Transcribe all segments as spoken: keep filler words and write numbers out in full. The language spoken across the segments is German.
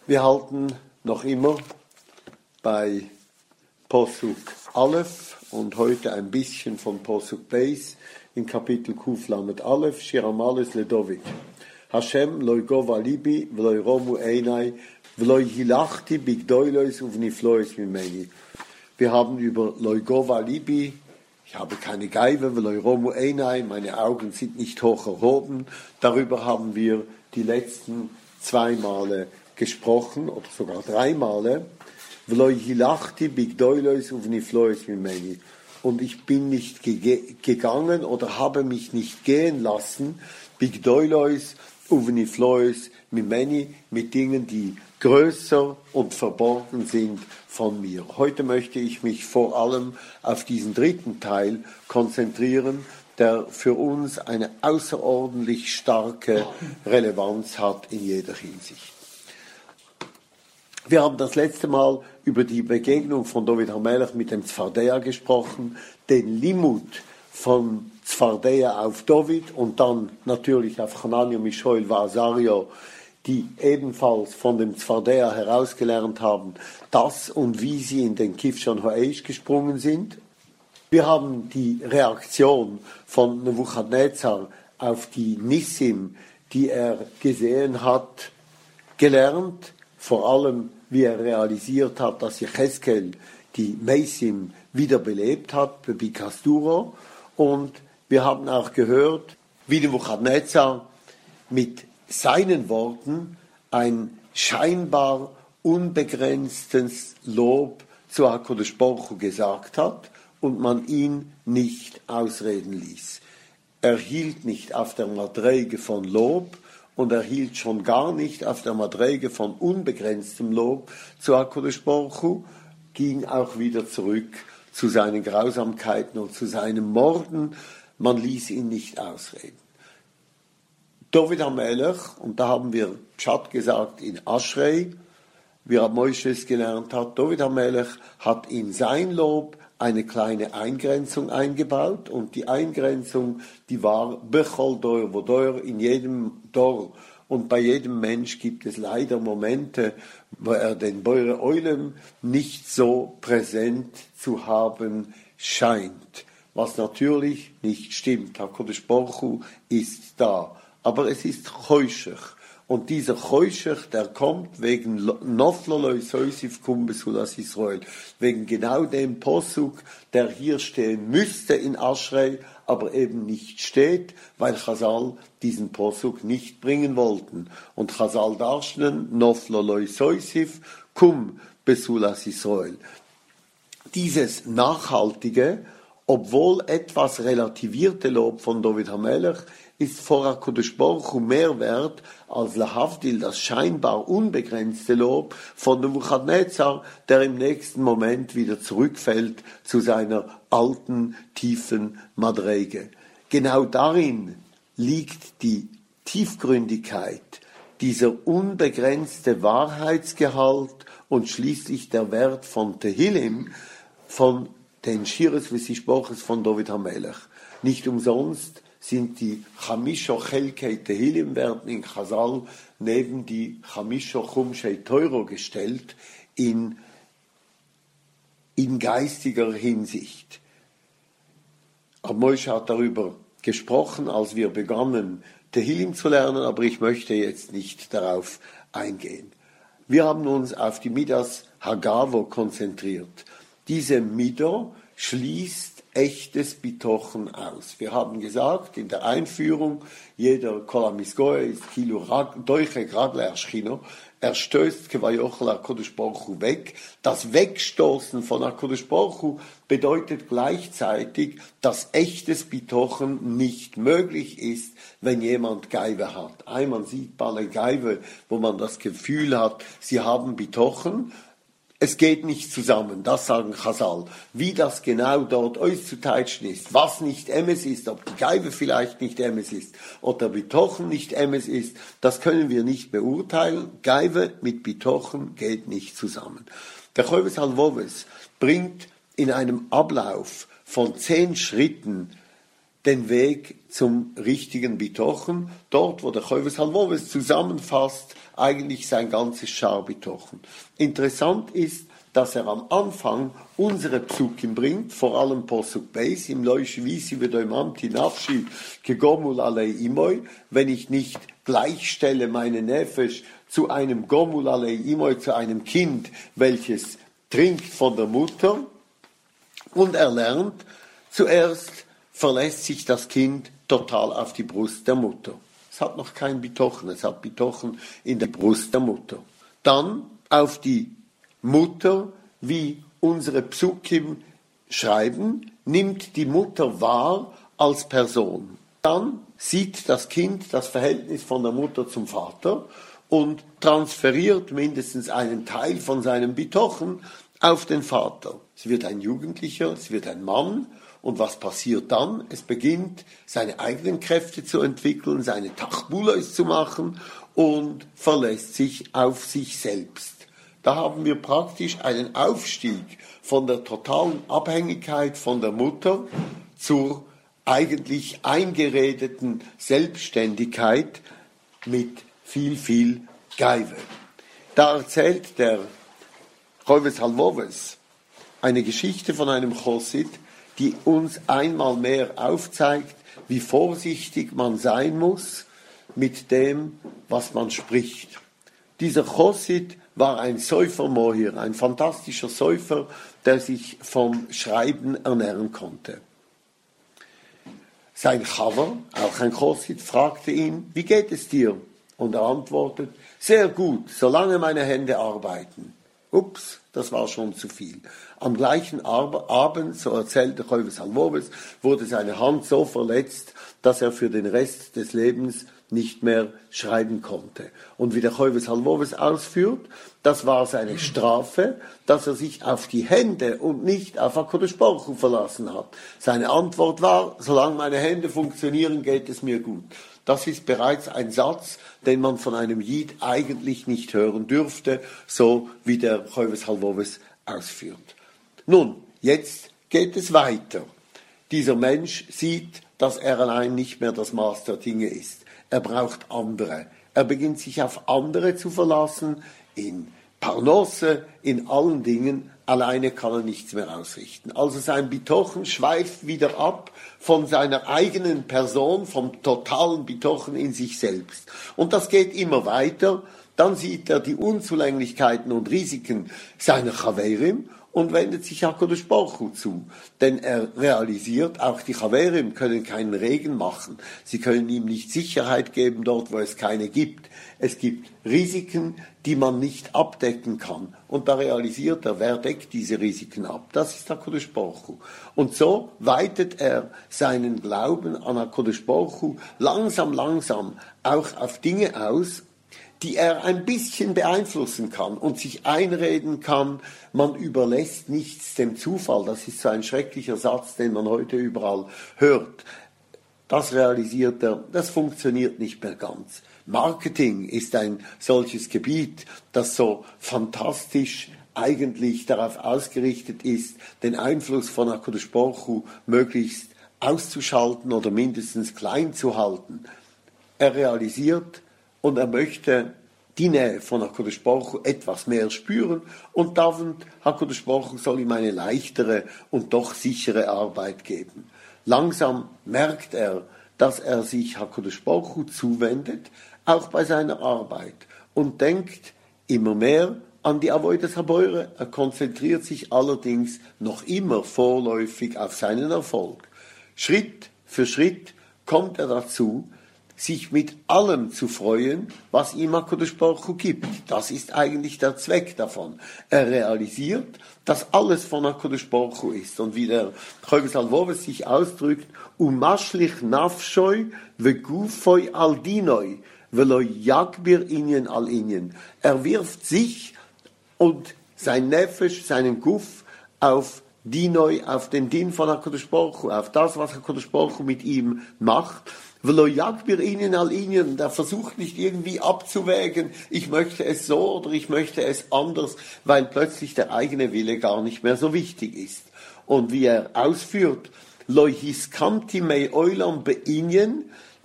Wir halten noch immer bei Posuk Aleph und heute ein bisschen von Posuk Beis in Kapitel Kuf Lamed Aleph, Shir Hamaalos LeDavid. Hashem loi gova libi v'loi romu einai v'loi hilachti bigdoilois uvniflois mimeni. Wir haben über loi gova libi, ich habe keine Geive, v'loi romu einai, meine Augen sind nicht hoch erhoben. Darüber haben wir die letzten zwei Male gesprochen, oder sogar drei Male. Und ich bin nicht ge- gegangen oder habe mich nicht gehen lassen, bigdoilois uvniflois mimeni, mit Dingen, die größer und verborgen sind von mir. Heute möchte ich mich vor allem auf diesen dritten Teil konzentrieren, der für uns eine außerordentlich starke Relevanz hat in jeder Hinsicht. Wir haben das letzte Mal über die Begegnung von David HaMelech mit dem Zfardea gesprochen, den Limud von Zfardea auf David und dann natürlich auf Hanania, Mishoel und Azaria, die ebenfalls von dem Zfardea herausgelernt haben, das und wie sie in den Kivshan Ha'esh gesprungen sind. Wir haben die Reaktion von Nebuchadnezzar auf die Nissim, die er gesehen hat, gelernt, vor allem wie er realisiert hat, dass Jecheskel die Meisim wiederbelebt hat, Bikasturo. Und wir haben auch gehört, wie Nebuchadnezzar mit seinen Worten ein scheinbar unbegrenztes Lob zu HaKadosh Baruch Hu gesagt hat und man ihn nicht ausreden ließ. Er hielt nicht auf der Madrege von Lob, und er hielt schon gar nicht auf der Madrege von unbegrenztem Lob zu HaKadosh Baruch Hu, ging auch wieder zurück zu seinen Grausamkeiten und zu seinem Morden. Man ließ ihn nicht ausreden. David HaMelech, und da haben wir Pshat gesagt in Ashrei, wie Moshe es gelernt hat, David HaMelech hat in sein Lob eine kleine Eingrenzung eingebaut und die Eingrenzung, die war Bechol Dor, wo Dor in jedem Dor und bei jedem Mensch gibt es leider Momente, wo er den Beure Eulem nicht so präsent zu haben scheint, was natürlich nicht stimmt. HaKadosh Baruch Hu ist da, aber es ist Choshech. Und dieser Choshech, der kommt wegen Nofloloi Soisif Kum Besulas Israel, wegen genau dem Posuk, der hier stehen müsste in Ashrei, aber eben nicht steht, weil Chazal diesen Posuk nicht bringen wollten. Und Chazal darstellen, Nofloloi Soisif Kum Besulas Israel. Dieses nachhaltige, obwohl etwas relativierte Lob von David HaMelech ist vor HaKadosh Baruch Hu mehr wert als Lahavdil, das scheinbar unbegrenzte Lob von Nebuchadnezzar, der im nächsten Moment wieder zurückfällt zu seiner alten, tiefen Madrege. Genau darin liegt die Tiefgründigkeit, dieser unbegrenzte Wahrheitsgehalt und schließlich der Wert von Tehillim, von den Shires V'Sishboches von David HaMelech. Nicht umsonst sind die Chamisho Chelkei Tehillim werden in Chazal neben die Chamisho Chumshei Teuro gestellt in, in geistiger Hinsicht. Moshe hat darüber gesprochen, als wir begannen Tehillim zu lernen, aber ich möchte jetzt nicht darauf eingehen. Wir haben uns auf die Midas Hagavo konzentriert. Diese Mido schließt echtes Bitochen aus. Wir haben gesagt in der Einführung, jeder Kolamisgoe ist Kilo Doiche Ragle Erschino, er stößt Kevayochel HaKadosh Baruch Hu weg. Das Wegstoßen von HaKadosh Baruch Hu bedeutet gleichzeitig, dass echtes Bitochen nicht möglich ist, wenn jemand Geive hat. Einmal sieht man eine Geive, wo man das Gefühl hat, sie haben Bitochen. Es geht nicht zusammen, das sagen Chazal. Wie das genau dort auszuteitschen ist, was nicht Emes ist, ob die Geive vielleicht nicht Emes ist oder Bitochen nicht Emes ist, das können wir nicht beurteilen. Geive mit Bitochen geht nicht zusammen. Der Choves Halvoves bringt in einem Ablauf von zehn Schritten den Weg zum richtigen Bitochen, dort wo der Choves Halvoves zusammenfasst eigentlich sein ganzes Scharbitochen. Interessant ist, dass er am Anfang unsere Psukim bringt, vor allem Posuk Beis, im Leuche Visi Vedoimanti Nafshi Gegomul Alei Imoi, wenn ich nicht gleichstelle meine Nefesh zu einem Gomul Alei Imoi, zu einem Kind, welches trinkt von der Mutter, und er lernt, zuerst verlässt sich das Kind total auf die Brust der Mutter. Es hat noch kein Bitochen, es hat Bitochen in der Brust der Mutter. Dann auf die Mutter, wie unsere Psukim schreiben, nimmt die Mutter wahr als Person. Dann sieht das Kind das Verhältnis von der Mutter zum Vater und transferiert mindestens einen Teil von seinem Bitochen auf den Vater. Es wird ein Jugendlicher, es wird ein Mann. Und was passiert dann? Es beginnt, seine eigenen Kräfte zu entwickeln, seine Tachbulas zu machen und verlässt sich auf sich selbst. Da haben wir praktisch einen Aufstieg von der totalen Abhängigkeit von der Mutter zur eigentlich eingeredeten Selbstständigkeit mit viel, viel Geive. Da erzählt der Choves Halvoves eine Geschichte von einem Chosid, die uns einmal mehr aufzeigt, wie vorsichtig man sein muss mit dem, was man spricht. Dieser Chosid war ein Säufer-Mohir, ein fantastischer Säufer, der sich vom Schreiben ernähren konnte. Sein Chaver, auch ein Chosid, fragte ihn, wie geht es dir? Und er antwortet, sehr gut, solange meine Hände arbeiten. Ups, das war schon zu viel. Am gleichen Abend, so erzählte Choves Halvoves, wurde seine Hand so verletzt, dass er für den Rest des Lebens nicht mehr schreiben konnte. Und wie der Choves Halvoves ausführt, das war seine Strafe, dass er sich auf die Hände und nicht auf HaKadosh Baruch Hu verlassen hat. Seine Antwort war, solange meine Hände funktionieren, geht es mir gut. Das ist bereits ein Satz, den man von einem Jid eigentlich nicht hören dürfte, so wie der Choves Halvoves ausführt. Nun, jetzt geht es weiter. Dieser Mensch sieht, dass er allein nicht mehr das Maß der Dinge ist. Er braucht andere. Er beginnt sich auf andere zu verlassen, in Parnosse, in allen Dingen. Alleine kann er nichts mehr ausrichten. Also sein Bitochen schweift wieder ab von seiner eigenen Person, vom totalen Bitochen in sich selbst. Und das geht immer weiter. Dann sieht er die Unzulänglichkeiten und Risiken seiner Chaverim und wendet sich HaKadosh Baruch Hu zu. Denn er realisiert, auch die Chaverim können keinen Regen machen. Sie können ihm nicht Sicherheit geben, dort wo es keine gibt. Es gibt Risiken, die man nicht abdecken kann. Und da realisiert er, wer deckt diese Risiken ab? Das ist HaKadosh Baruch Hu. Und so weitet er seinen Glauben an HaKadosh Baruch Hu langsam, langsam auch auf Dinge aus, die er ein bisschen beeinflussen kann und sich einreden kann, man überlässt nichts dem Zufall. Das ist so ein schrecklicher Satz, den man heute überall hört. Das realisiert er, das funktioniert nicht mehr ganz. Marketing ist ein solches Gebiet, das so fantastisch eigentlich darauf ausgerichtet ist, den Einfluss von HaKadosh Baruch Hu möglichst auszuschalten oder mindestens klein zu halten. Er realisiert, und er möchte die Nähe von HaKadosh Baruch Hu etwas mehr spüren und darum HaKadosh Baruch Hu soll ihm eine leichtere und doch sichere Arbeit geben. Langsam merkt er, dass er sich HaKadosh Baruch Hu zuwendet, auch bei seiner Arbeit, und denkt immer mehr an die Avodas Haboire. Er konzentriert sich allerdings noch immer vorläufig auf seinen Erfolg. Schritt für Schritt kommt er dazu, sich mit allem zu freuen, was ihm HaKadosh Baruch Hu gibt. Das ist eigentlich der Zweck davon. Er realisiert, dass alles von HaKadosh Baruch Hu ist. Und wie der Choves Halvoves sich ausdrückt, Umashlich nafshoi vegufoi al dinoi velo yagbir inyen al inyen. Er wirft sich und sein Nefesh, seinen Guf auf Dinoi, auf den Din von HaKadosh Baruch Hu, auf das, was HaKadosh Baruch Hu mit ihm macht. Velo yagbir inyen al inyen. Der versucht nicht irgendwie abzuwägen, ich möchte es so oder ich möchte es anders, weil plötzlich der eigene Wille gar nicht mehr so wichtig ist. Und wie er ausführt, Lo hiskamti mei oilam beinyen,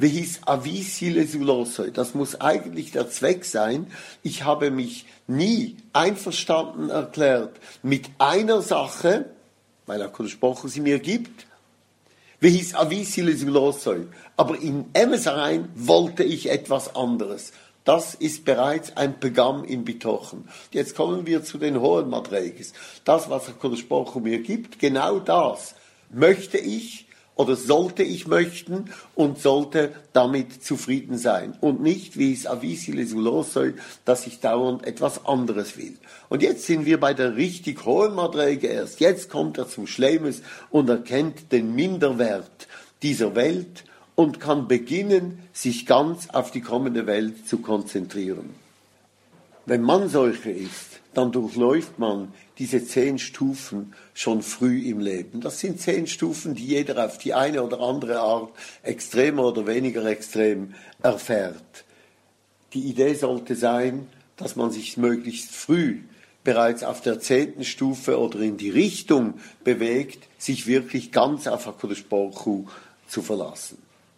Vehis avisile sulosoi. Das muss eigentlich der Zweck sein. Ich habe mich nie einverstanden erklärt mit einer Sache, weil er Kodesh Baruch Hu sie mir gibt. Vehis avisile sulosoi. Aber in Emes rein wollte ich etwas anderes. Das ist bereits ein Pegam im Bitochen. Jetzt kommen wir zu den hohen Madreges. Das, was der Kodesh Baruch Hu mir gibt, genau das möchte ich oder sollte ich möchten und sollte damit zufrieden sein. Und nicht, wie es avisile sulosoi, dass ich dauernd etwas anderes will. Und jetzt sind wir bei der richtig hohen Madrege erst. Jetzt kommt er zum Schleimes und erkennt den Minderwert dieser Welt und kann beginnen, sich ganz auf die kommende Welt zu konzentrieren. Wenn man solche ist, dann durchläuft man diese zehn Stufen schon früh im Leben. Das sind zehn Stufen, die jeder auf die eine oder andere Art extremer oder weniger extrem erfährt. Die Idee sollte sein, dass man sich möglichst früh bereits auf der zehnten Stufe oder in die Richtung bewegt, sich wirklich ganz auf HaKadosh Baruch Hu zu verlassen.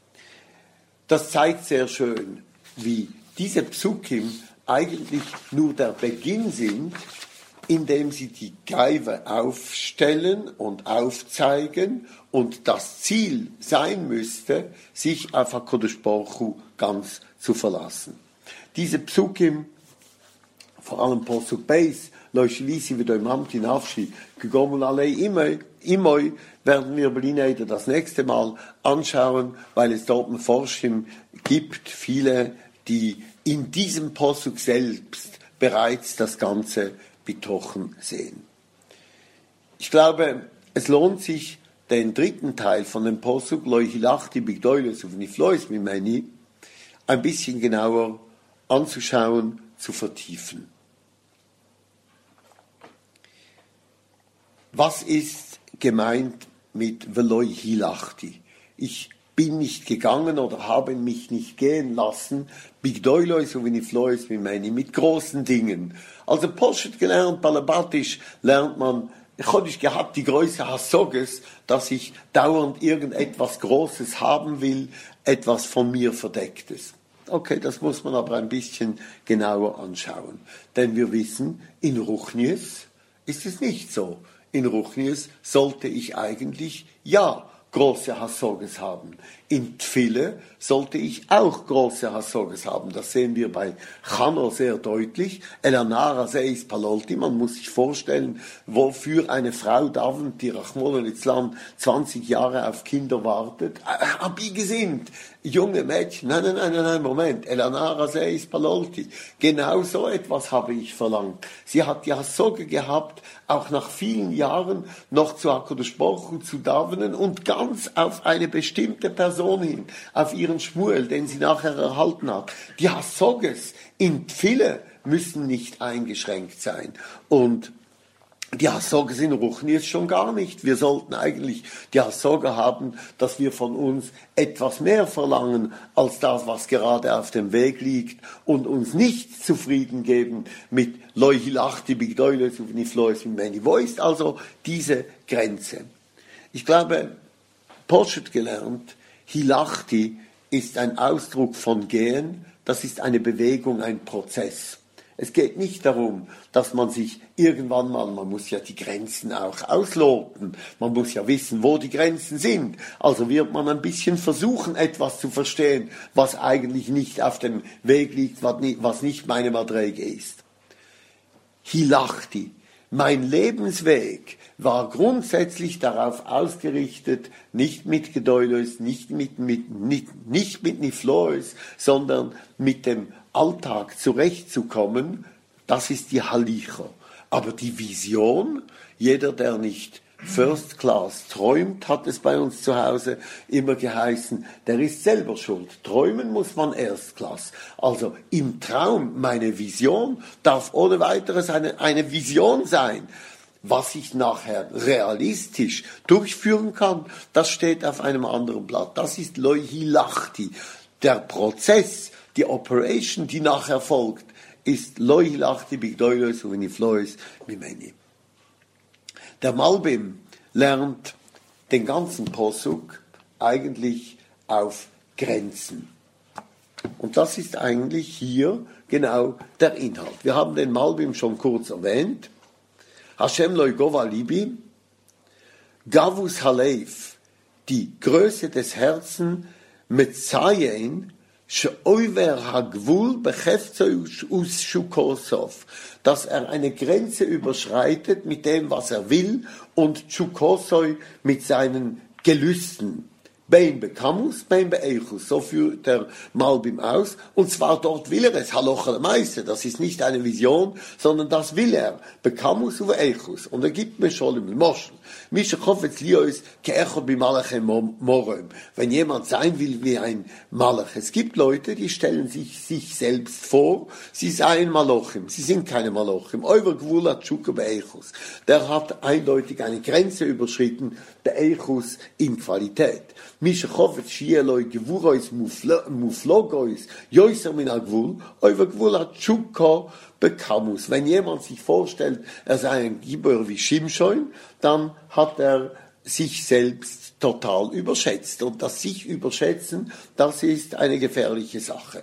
Das zeigt sehr schön, wie diese Psukim eigentlich nur der Beginn sind, indem sie die Geive aufstellen und aufzeigen und das Ziel sein müsste, sich auf HaKadosh Baruch Hu ganz zu verlassen. Diese Psukim, vor allem Posuk Beis, Leuchelisi wie im Hamti Nafshi, Gegomul Alei Imoi, Imoi, werden wir Blineder das nächste Mal anschauen, weil es dort ein Forschim gibt, viele, die in diesem Posuk selbst bereits das Ganze betochen sehen. Ich glaube, es lohnt sich, den dritten Teil von dem Posuk, Leuchilachti Bigdoiles Uvniflois Mimeni, ein bisschen genauer anzuschauen, zu vertiefen. Was ist gemeint mit Veloi Hilachti? Ich bin nicht gegangen oder habe mich nicht gehen lassen, Bigdoilois und Viniflois mit großen Dingen. Also Poshet gelernt, Balabatisch lernt man, ich habe nicht gehabt die Größe Hassoges, dass ich dauernd irgendetwas Großes haben will, etwas von mir Verdecktes. Okay, das muss man aber ein bisschen genauer anschauen. Denn wir wissen, in Ruchnies ist es nicht so. In Ruchnies sollte ich eigentlich, ja, große Hassoges haben. In Tfille sollte ich auch große Hassoges haben. Das sehen wir bei Chano sehr deutlich. Elanara seis palolti. Man muss sich vorstellen, wofür eine Frau davent, die Rachmon Litzlan zwanzig Jahre auf Kinder wartet. Abi gesinnt. Junge Mädchen. Nein, nein, nein, nein, Moment. Elanara seis palolti. Genau so etwas habe ich verlangt. Sie hat die Hassoge gehabt, auch nach vielen Jahren noch zu HaKadosh Baruch Hu zu davenen und ganz auf eine bestimmte Person hin, auf ihren Schmuel, den sie nachher erhalten hat. Die Hassoges in Tfille müssen nicht eingeschränkt sein. Und die Hassoges in Ruchnies schon gar nicht. Wir sollten eigentlich die Hassoge haben, dass wir von uns etwas mehr verlangen, als das, was gerade auf dem Weg liegt und uns nicht zufrieden geben mit Leuhilachti, Bigdoiles, Uvniflois, Mimeni. Wo ist also diese Grenze? Ich glaube, Poshet gelernt, Hilachti ist ein Ausdruck von Gehen, das ist eine Bewegung, ein Prozess. Es geht nicht darum, dass man sich irgendwann mal, man muss ja die Grenzen auch ausloten, man muss ja wissen, wo die Grenzen sind. Also wird man ein bisschen versuchen, etwas zu verstehen, was eigentlich nicht auf dem Weg liegt, was nicht meine Madrege ist. Hilachti, mein Lebensweg war grundsätzlich darauf ausgerichtet, nicht mit Gedäules, nicht mit, mit, nicht, nicht mit Nifloes, sondern mit dem Alltag zurechtzukommen. Das ist die Halicha. Aber die Vision, jeder, der nicht First Class träumt, hat es bei uns zu Hause immer geheißen, der ist selber schuld. Träumen muss man Erst Class. Also im Traum, meine Vision darf ohne weiteres eine, eine Vision sein. Was ich nachher realistisch durchführen kann, das steht auf einem anderen Blatt. Das ist Leuhilachti. Der Prozess, die Operation, die nachher folgt, ist Leuhilachti Bigdoilos und Viniflois Mimeni. Der Malbim lernt den ganzen Posuk eigentlich auf Grenzen. Und das ist eigentlich hier genau der Inhalt. Wir haben den Malbim schon kurz erwähnt. Hashem lo yigova libi, Gavus Haleif, die Größe des Herzens, Metzayen, Sheover hagvul bechefzoi us shukosov, dass er eine Grenze überschreitet mit dem, was er will, und shukosoi mit seinen Gelüsten. Bein bekamus, bein beeichus, so führt der Malbim aus, und zwar dort will er es, Halocha Meister, das ist nicht eine Vision, sondern das will er, bekamus und eichus, und er gibt mir schon im Moschen, Mische Chofetz Liois, keechot bimalachem morem, wenn jemand sein will wie ein Malach. Es gibt Leute, die stellen sich sich selbst vor, sie seien Malochim, sie sind keine Malochim, euer Gwula Tschuka beeichus, der hat eindeutig eine Grenze überschritten, der Eichus in Qualität. Mische Chofetz Shieloi Gewurois Muflogois, Joiser min Agwul, euer Gwula Tschuka bekamus. Wenn jemand sich vorstellt, er sei ein Gibor wie Shimshon, dann hat er sich selbst total überschätzt. Und das sich überschätzen, das ist eine gefährliche Sache.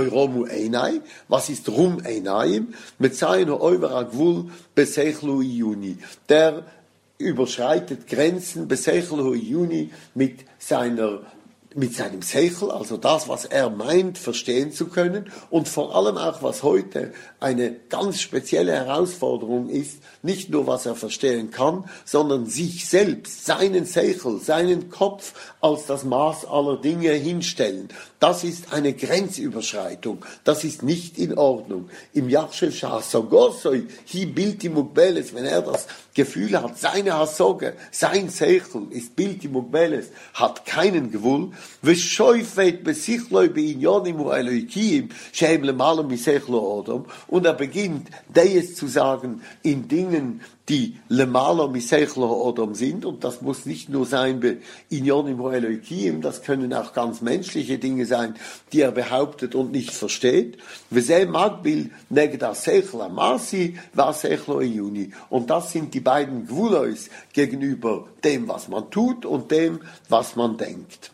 Was ist Rum Einayim? Mit seiner Euveragwul Besechlu Iuni. Der überschreitet Grenzen Besechlu Iuni mit seiner mit seinem Seichel, also das, was er meint, verstehen zu können, und vor allem auch, was heute eine ganz spezielle Herausforderung ist, nicht nur, was er verstehen kann, sondern sich selbst, seinen Seichel, seinen Kopf als das Maß aller Dinge hinstellen. Das ist eine Grenzüberschreitung. Das ist nicht in Ordnung. Im Yachshel Shasogosoi, hi Bilti Mugbeles, wenn er das Gefühl hat, seine Hasoge, sein Seichel ist Bilti Mugbeles, hat keinen Gewull, ושופט בשיחלוי בעניונים ואלוהיקים שהם למעלה משכל האדם, und er beginnt das zu sagen in Dingen, die למעלה משכל האדם sind, und das muss nicht nur sein bei Inyonim ואלוהיקים, das können auch ganz menschliche Dinge sein, die er behauptet und nicht versteht. וזה מקביל נגד השכל המעשי והשכל העיוני, und das sind die beiden Gvulois gegenüber dem, was man tut, und dem, was man denkt.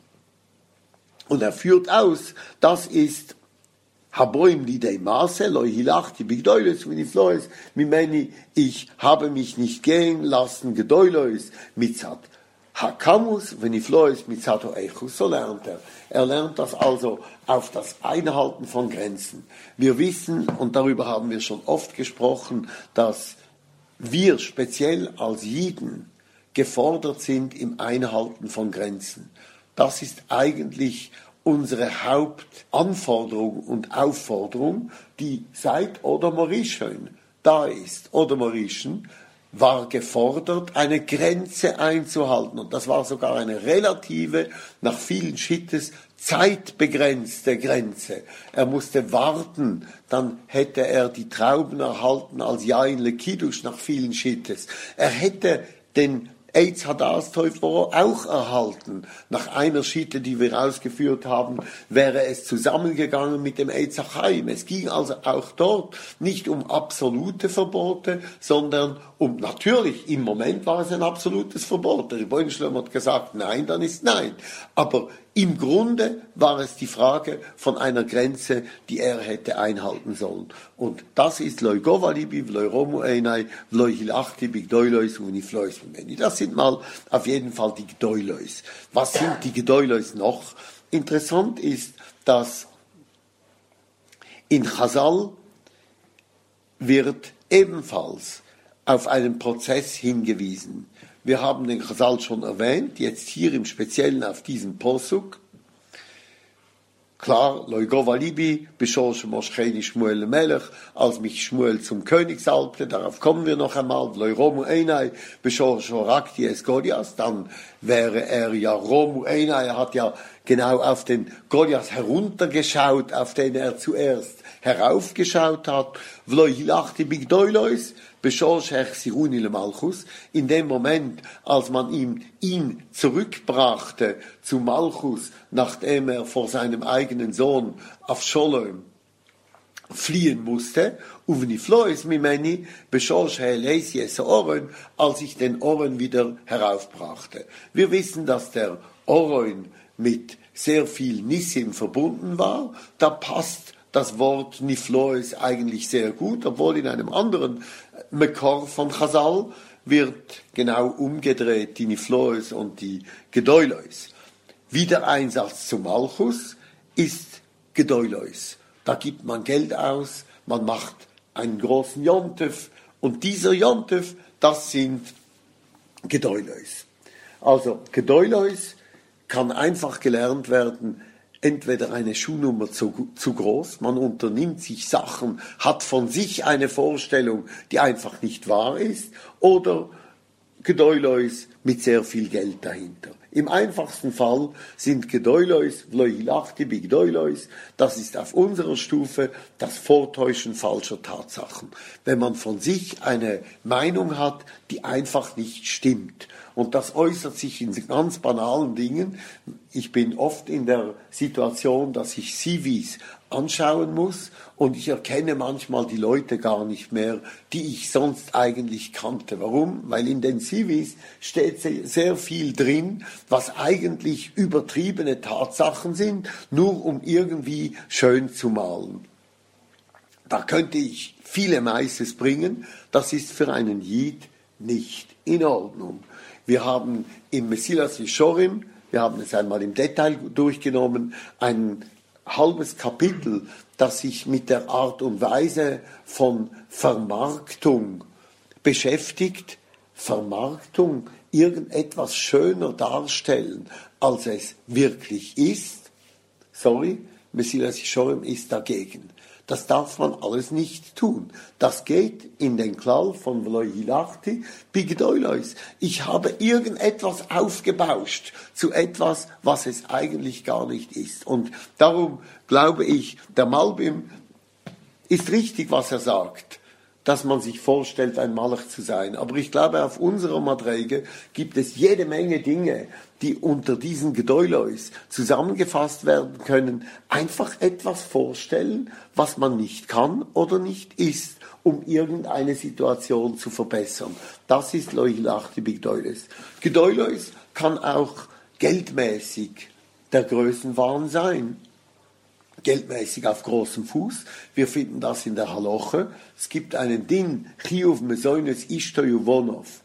Und er führt aus, das ist Haboim lidei Maße, loi hilachti bigdoiles, vinifloes, mimeni, ich habe mich nicht gehen lassen, gedoiles, mitzat hakamus, vinifloes, mitzat oeichus, so lernt er. Er lernt das also auf das Einhalten von Grenzen. Wir wissen, und darüber haben wir schon oft gesprochen, dass wir speziell als Jiden gefordert sind im Einhalten von Grenzen. Das ist eigentlich unsere Hauptanforderung und Aufforderung, die seit Oder Morischen da ist. Oder Morischen war gefordert, eine Grenze einzuhalten. Und das war sogar eine relative, nach vielen Schittes, zeitbegrenzte Grenze. Er musste warten, dann hätte er die Trauben erhalten als Jain Lekidush nach vielen Schittes. Er hätte den Eitz Hadas Teufel auch erhalten. Nach einer Schitte, die wir ausgeführt haben, wäre es zusammengegangen mit dem Eitz Chaim. Es ging also auch dort nicht um absolute Verbote, sondern um, natürlich, im Moment war es ein absolutes Verbot. Der Rebbeinu Shlom hat gesagt, nein, dann ist nein. Aber im Grunde war es die Frage von einer Grenze, die er hätte einhalten sollen. Und das ist Loi Govalibi, Loi Romu Einai, Loi Hilachti, Bigdoilois, Uniflois. Das sind mal auf jeden Fall die Gdoilois. Was sind die Gdoilois noch? Interessant ist, dass in Chazal wird ebenfalls auf einen Prozess hingewiesen. Wir haben den Chazal schon erwähnt, jetzt hier im Speziellen auf diesen Posuk. Klar, Loigova Libi, Bishor Moscheni Shmuel Melech, als mich Shmuel zum König salbte, darauf kommen wir noch einmal, Loiromu Einai, Bishor Shorakti es Goliath, dann wäre er ja Romu Einai, er hat ja genau auf den Goliath heruntergeschaut, auf den er zuerst heraufgeschaut hat, Vloi Hilachti Bigdoilois, in dem Moment, als man ihm, ihn zurückbrachte zu Malchus, nachdem er vor seinem eigenen Sohn Avsholom fliehen musste, als ich den Oren wieder heraufbrachte. Wir wissen, dass der Oren mit sehr viel Nissim verbunden war, da passt das Wort Nifloes eigentlich sehr gut, obwohl in einem anderen Mekor von Chazal wird genau umgedreht, die Nifloes und die Gedoylois. Wiedereinsatz zu Malchus ist Gedoylois. Da gibt man Geld aus, man macht einen großen Jontef und dieser Jontef, das sind Gedoylois. Also Gedoylois kann einfach gelernt werden, entweder eine Schuhnummer zu, zu groß, man unternimmt sich Sachen, hat von sich eine Vorstellung, die einfach nicht wahr ist, oder Gedoylois mit sehr viel Geld dahinter. Im einfachsten Fall sind Gedoylois, Vloilachti, Bigdoylois, das ist auf unserer Stufe das Vortäuschen falscher Tatsachen. Wenn man von sich eine Meinung hat, die einfach nicht stimmt. Und das äußert sich in ganz banalen Dingen. Ich bin oft in der Situation, dass ich C Vs anschauen muss und ich erkenne manchmal die Leute gar nicht mehr, die ich sonst eigentlich kannte. Warum? Weil in den C Vs steht sehr viel drin, was eigentlich übertriebene Tatsachen sind, nur um irgendwie schön zu malen. Da könnte ich viele Meises bringen, das ist für einen Jid nicht in Ordnung. Wir haben im Mesilas Yeshorim, wir haben es einmal im Detail durchgenommen, ein halbes Kapitel, das sich mit der Art und Weise von Vermarktung beschäftigt. Vermarktung, irgendetwas schöner darstellen, als es wirklich ist. Sorry, Mesilas Yeshorim ist dagegen. Das darf man alles nicht tun. Das geht in den Klall von Vloilachti Bigdoylois. Ich habe irgendetwas aufgebauscht zu etwas, was es eigentlich gar nicht ist. Und darum glaube ich, der Malbim ist richtig, was er sagt, dass man sich vorstellt, ein Malach zu sein. Aber ich glaube, auf unserer Madrege gibt es jede Menge Dinge, die unter diesen Gedoylois zusammengefasst werden können, einfach etwas vorstellen, was man nicht kann oder nicht ist, um irgendeine Situation zu verbessern. Das ist Loilachti Bigdoylois. Gedoylois kann auch geldmäßig der Größenwahn sein. Geldmäßig auf großem Fuß. Wir finden das in der Halache. Es gibt einen Din, Chiyuv Mesoines Ishto Yuvonov.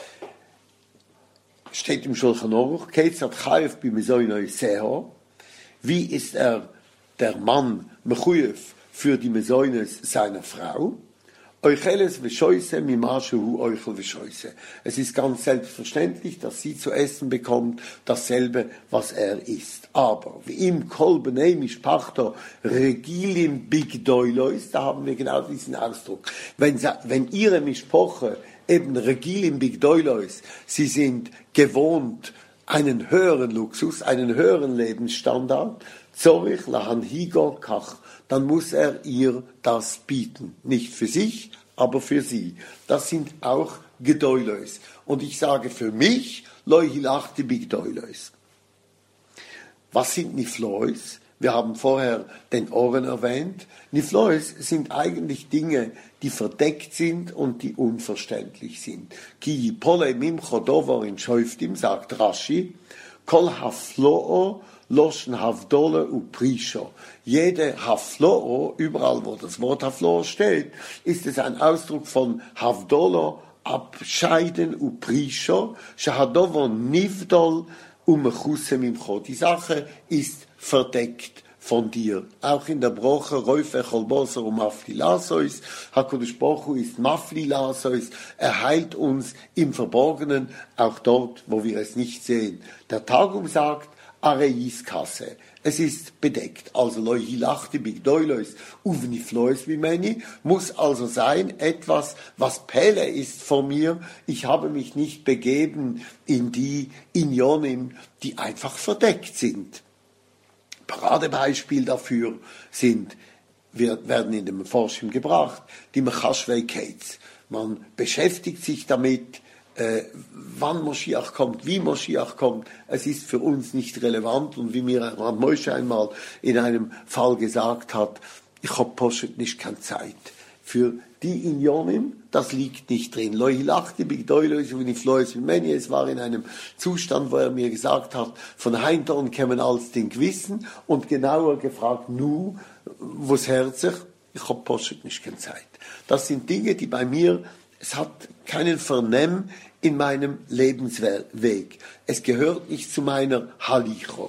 Steht im Shulchan Aruch, Ketzat Chayev bi Mesoinoi Seho. Wie ist er, der Mann, Mechuyev, für die Mesoines seiner Frau? Eucheles v'shoise mimashu euchel v'shoise. Es ist ganz selbstverständlich, dass sie zu essen bekommt, dasselbe, was er isst. Aber, wie im Kol b'nei mishpachto regilim bigdoylois, da haben wir genau diesen Ausdruck. Wenn, wenn ihre Mishpoche eben regilim bigdoylois, sie sind gewohnt, einen höheren Luxus, einen höheren Lebensstandard, zorich lahan higo kach, dann muss er ihr das bieten. Nicht für sich, aber für sie. Das sind auch Gedoylois. Und ich sage für mich, Loi hilachti bigdoylois. Was sind Niflois? Wir haben vorher den Oren erwähnt. Niflois sind eigentlich Dinge, die verdeckt sind und die unverständlich sind. Ki pole mim chodovor in Shoiftim, sagt Rashi, kol hafloo loschen havdole u prisho. Jede hafloo, überall wo das Wort hafloo steht, ist es ein Ausdruck von havdolo, abscheiden u prisho, shahadovo nivdol u mechusem imcho. Die Sache ist verdeckt von dir. Auch in der Broche, Räufe, Cholboser und Maflilasois, HaKadosh Baruch Hu ist Maflilasois, er heilt uns im Verborgenen, auch dort, wo wir es nicht sehen. Der Targum sagt, Areiskasse. Es ist bedeckt. Also Loihilachti Bigdoylois Uvniflois Vimeni muss also sein, etwas, was Pelle ist von mir. Ich habe mich nicht begeben in die Inyonim, die einfach verdeckt sind. Paradebeispiel dafür sind, wir werden in dem Forschung gebracht, die Mechashvei-Kates. Man beschäftigt sich damit, Äh, wann Moschiach kommt, wie Moschiach kommt, es ist für uns nicht relevant. Und wie mir Rav Moshe einmal in einem Fall gesagt hat, ich habe Poshet nicht keine Zeit. Für die in Jonim, das liegt nicht drin. Es war in einem Zustand, wo er mir gesagt hat, von Heintorn kämen als den Gewissen und genauer gefragt, nu, wo's herzig? Ich hab poschet nicht keine Zeit. Das sind Dinge, die bei mir, es hat keinen Vernehm in meinem Lebensweg. Es gehört nicht zu meiner Halichon.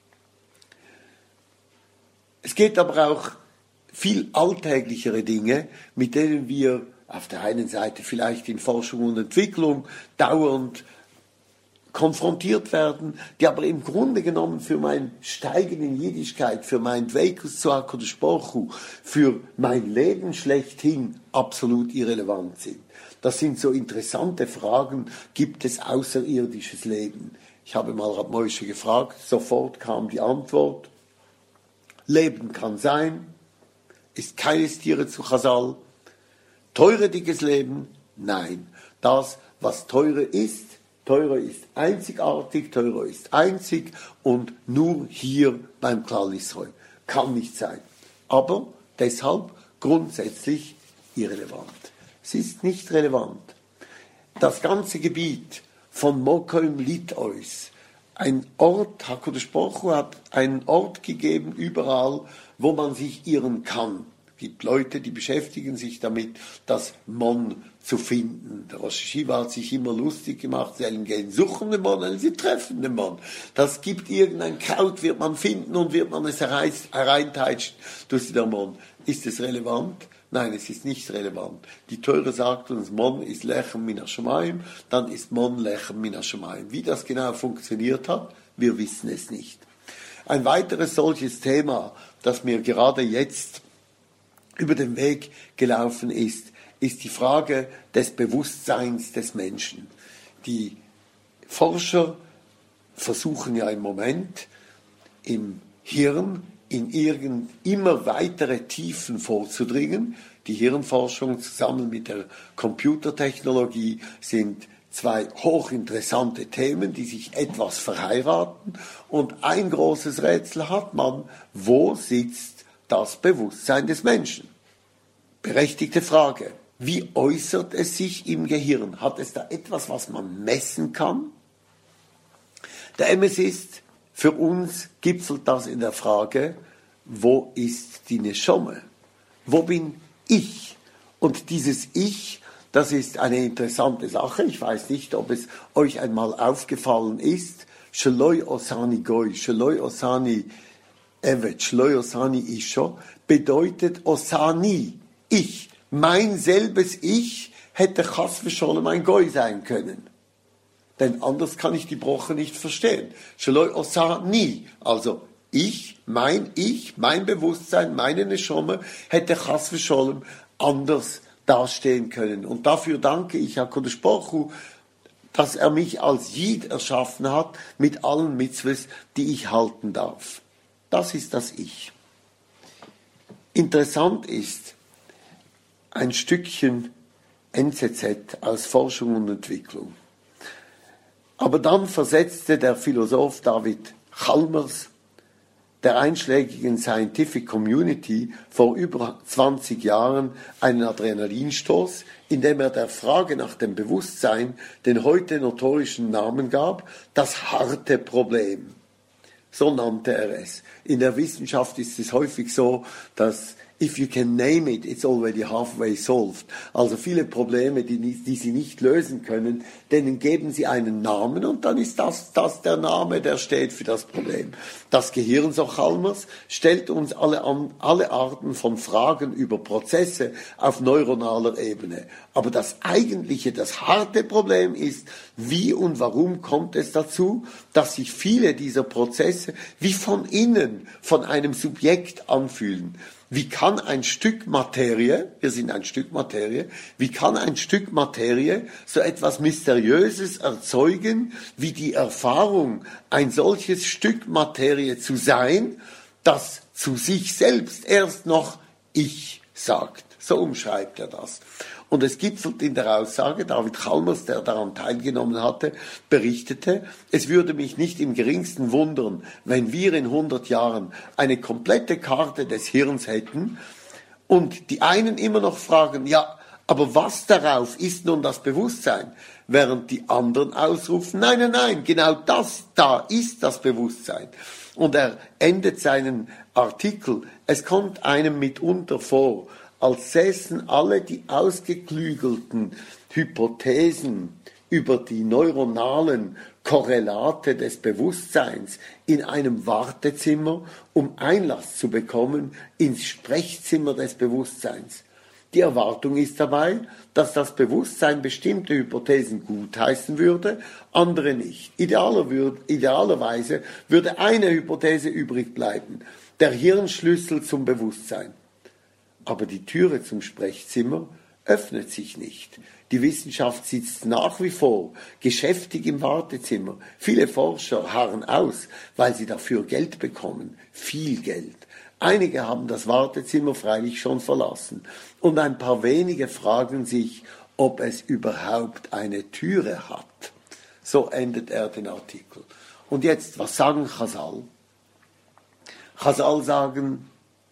Es geht aber auch viel alltäglichere Dinge, mit denen wir auf der einen Seite vielleicht in Forschung und Entwicklung dauernd konfrontiert werden, die aber im Grunde genommen für mein Steigen in Jiddischkeit, für mein Dveikus zu HaKadosh Baruch Hu, für mein Leben schlechthin absolut irrelevant sind. Das sind so interessante Fragen, gibt es außerirdisches Leben? Ich habe mal Rab Moshe gefragt, sofort kam die Antwort, Leben kann sein, ist keines Tiere zu Chazal. Teurediges Leben? Nein. Das, was teure ist, teure ist einzigartig, teure ist einzig und nur hier beim Klal Yisrael. Kann nicht sein. Aber deshalb grundsätzlich irrelevant. Es ist nicht relevant. Das ganze Gebiet von Mokoim Litois, ein Ort, HaKadosh Baruch Hu hat einen Ort gegeben, überall, wo man sich irren kann. Es gibt Leute, die beschäftigen sich damit, das Mon zu finden. Der Rosh Hashiva hat sich immer lustig gemacht, sie gehen suchen den Mon, sie treffen den Mon. Das gibt irgendein Kraut, wird man finden und wird man es hereinteitschen durch den Mon. Ist es relevant? Nein, es ist nicht relevant. Die Teure sagt uns, Mon ist Lechem min ha-Shamayim, dann ist Mon Lechem min ha-Shamayim. Wie das genau funktioniert hat, wir wissen es nicht. Ein weiteres solches Thema, das mir gerade jetzt über den Weg gelaufen ist, ist die Frage des Bewusstseins des Menschen. Die Forscher versuchen ja im Moment im Hirn in irgend immer weitere Tiefen vorzudringen. Die Hirnforschung zusammen mit der Computertechnologie sind zwei hochinteressante Themen, die sich etwas verheiraten. Und ein großes Rätsel hat man, wo sitzt das Bewusstsein des Menschen? Berechtigte Frage. Wie äußert es sich im Gehirn? Hat es da etwas, was man messen kann? Der M S ist, für uns gipfelt das in der Frage, wo ist die Neshome? Wo bin ich? Und dieses Ich, das ist eine interessante Sache. Ich weiß nicht, ob es euch einmal aufgefallen ist. Sheloi osani goy, sheloi osani evet, sheloi osani isho, bedeutet osani, ich. Mein selbes Ich hätte chas v'sholem ein Goy sein können. Denn anders kann ich die Broche nicht verstehen. Sheloi osani, also ich, mein Ich, mein Bewusstsein, meine Neshome hätte chas v'sholem anders dastehen können. Und dafür danke ich HaKadosh Baruch Hu, dass er mich als Jid erschaffen hat, mit allen Mitzvahs, die ich halten darf. Das ist das Ich. Interessant ist ein Stückchen N Z Z aus Forschung und Entwicklung. Aber dann versetzte der Philosoph David Chalmers der einschlägigen Scientific Community vor über zwanzig Jahren einen Adrenalinstoß, indem er der Frage nach dem Bewusstsein den heute notorischen Namen gab, das harte Problem. So nannte er es. In der Wissenschaft ist es häufig so, dass if you can name it, it's already halfway solved. Also viele Probleme, die, die Sie nicht lösen können, denen geben Sie einen Namen und dann ist das, das der Name, der steht für das Problem. Das Gehirn, so Chalmers, stellt uns alle, an, alle Arten von Fragen über Prozesse auf neuronaler Ebene. Aber das eigentliche, das harte Problem ist, wie und warum kommt es dazu, dass sich viele dieser Prozesse wie von innen, von einem Subjekt anfühlen. Wie kann ein Stück Materie, wir sind ein Stück Materie, wie kann ein Stück Materie so etwas Mysteriöses erzeugen, wie die Erfahrung, ein solches Stück Materie zu sein, das zu sich selbst erst noch Ich sagt. So umschreibt er das. Und es gipfelt in der Aussage, David Chalmers, der daran teilgenommen hatte, berichtete, es würde mich nicht im geringsten wundern, wenn wir in hundert Jahren eine komplette Karte des Hirns hätten Und die einen immer noch fragen, ja, aber was darauf ist nun das Bewusstsein? Während die anderen ausrufen, nein, nein, nein, genau das da ist das Bewusstsein. Und er endet seinen Artikel, es kommt einem mitunter vor, als säßen alle die ausgeklügelten Hypothesen über die neuronalen Korrelate des Bewusstseins in einem Wartezimmer, um Einlass zu bekommen ins Sprechzimmer des Bewusstseins. Die Erwartung ist dabei, dass das Bewusstsein bestimmte Hypothesen gutheißen würde, andere nicht. Idealer würd, idealerweise würde eine Hypothese übrig bleiben, der Hirnschlüssel zum Bewusstsein. Aber die Türe zum Sprechzimmer öffnet sich nicht. Die Wissenschaft sitzt nach wie vor geschäftig im Wartezimmer. Viele Forscher harren aus, weil sie dafür Geld bekommen, viel Geld. Einige haben das Wartezimmer freilich schon verlassen und ein paar wenige fragen sich, ob es überhaupt eine Türe hat. So endet er den Artikel. Und jetzt, was sagen Chazal? Chazal sagen,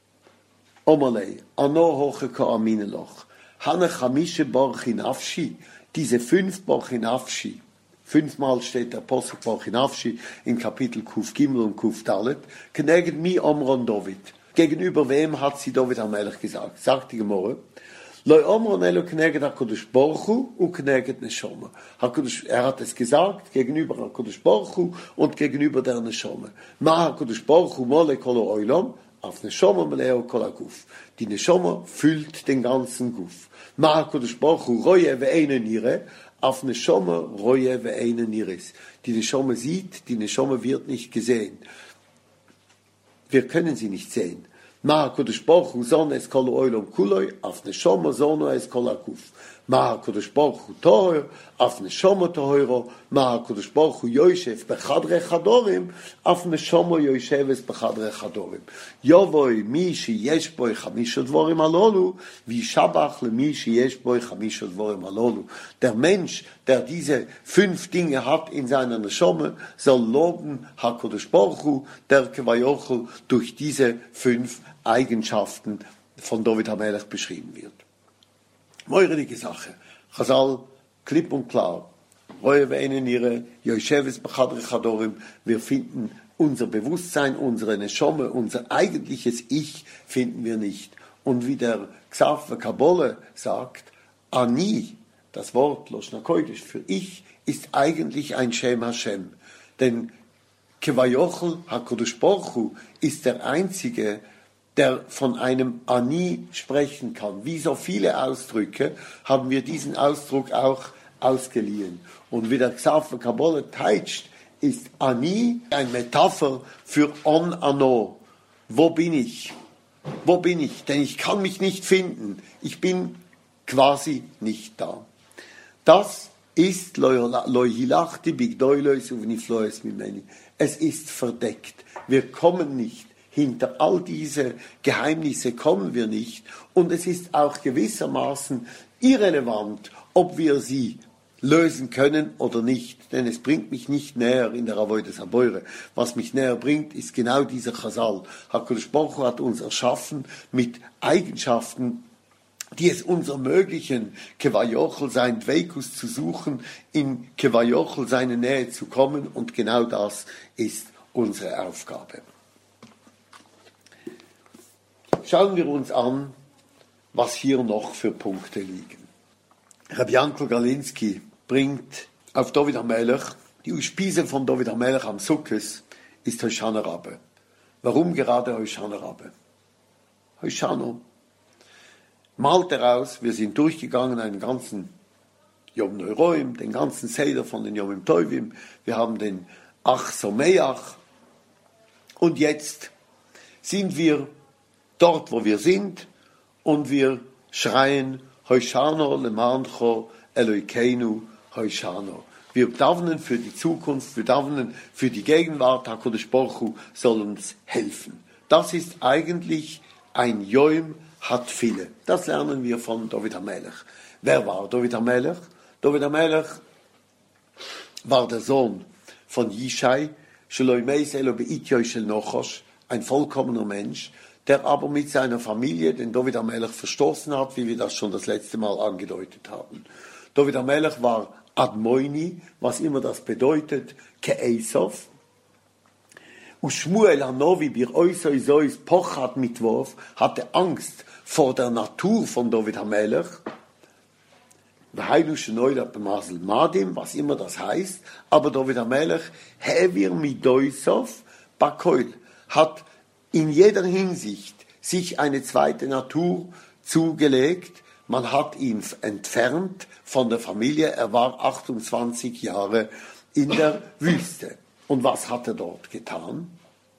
Omalei, ano hoche ko amineloch, hane chamische borchinafshi, diese fünf borchinafshi, fünfmal steht der Apostel borchinafshi in Kapitel Kuf Gimel und Kuf Dalet, kneged mi omron David. Gegenüber wem hat sie David HaMelech gesagt? Sagt die Gemorre, Loi omron elo kneged HaKadosh Baruch Hu und kneged Neshama. Er hat es gesagt gegenüber HaKadosh Baruch Hu und gegenüber der Neshama. Ma HaKadosh Baruch Hu mole kolo oilam, auf Neshama meleo kol haguf. Die Neshama füllt den ganzen Guf. Ma HaKadosh Baruch Hu roye ve'eine nire, auf Neshama roye ve'eine niris. Die Neshama sieht, die Neshama wird nicht gesehen. Wir können sie nicht sehen. Ma HaKadosh Baruch Hu zon es kol oilom kuloi, auf Neshama zono es kol haguf. Ma HaKadosh Baruch Hu tohor, auf Neshama tohoro, Ma HaKadosh Baruch Hu yoshef bechadre chadorim, auf Neshama yosheves bechadre chadorim. Yovoi mi sheyesh boi chamisha dvorim alolu, vi shabach le mi sheyesh boi chamisha dvorim alolu. Der Mensch, der diese fünf Dinge hat in seiner Neshama, soll loben HaKadosh Baruch Hu, der Kevayochel durch diese fünf Eigenschaften von David HaMelech beschrieben wird. Moirige Sache. Chazal, klipp und klar. Wir finden unser Bewusstsein, unsere Neshome, unser eigentliches Ich finden wir nicht. Und wie der Xav Kabole sagt, Ani, das Wort Loshna Kodesh für Ich, ist eigentlich ein Shem Hashem. Denn Kevayochel HaKadosh Baruch Hu ist der einzige, der von einem Ani sprechen kann. Wie so viele Ausdrücke haben wir diesen Ausdruck auch ausgeliehen. Und wie der Xav Kabole teitscht, ist Ani eine Metapher für On Ano. Wo bin ich? Wo bin ich? Denn ich kann mich nicht finden. Ich bin quasi nicht da. Das ist es ist verdeckt. Wir kommen nicht. Hinter all diese Geheimnisse kommen wir nicht. Und es ist auch gewissermaßen irrelevant, ob wir sie lösen können oder nicht. Denn es bringt mich nicht näher in der Avodas Haboire. Was mich näher bringt, ist genau dieser Chazal. HaKadosh Baruch Hu hat uns erschaffen mit Eigenschaften, die es uns ermöglichen, Kevayochel, sein Dveikus zu suchen, in Kevayochel seine Nähe zu kommen. Und genau das ist unsere Aufgabe. Schauen wir uns an, was hier noch für Punkte liegen. Rabbi Yankel Galinski bringt auf David HaMelech, die Speise von David HaMelech am Sukkes ist Hoshana Rabbe. Warum gerade Hoshana Rabbe? Hoshana malt er aus, wir sind durchgegangen einen ganzen Yom Neuroim, den ganzen Seder von den Yom Tovim, wir haben den Ach Someach und jetzt sind wir dort, wo wir sind und wir schreien Hoshana lemancho Elokeinu Hoshana. Wir davnen für die Zukunft, wir davnen für die Gegenwart, HaKadosh Baruch Hu soll uns helfen. Das ist eigentlich ein Yom Hatfile. Das lernen wir von David HaMelech. Wer war David HaMelech? David HaMelech war der Sohn von Yishai, ein vollkommener Mensch, der aber mit seiner Familie den David HaMelech verstoßen hat, wie wir das schon das letzte Mal angedeutet haben. David HaMelech war Admoini, was immer das bedeutet, Ke'esov. Und Shmuel Hanovi, bir oisoi sois pochat mitwurf, hatte Angst vor der Natur von David HaMelech. Madim, was immer das heißt, aber David HaMelech, Hevir Midoisov, Bakoil, hat in jeder Hinsicht sich eine zweite Natur zugelegt. Man hat ihn entfernt von der Familie. Er war achtundzwanzig Jahre in der Wüste. Und was hat er dort getan?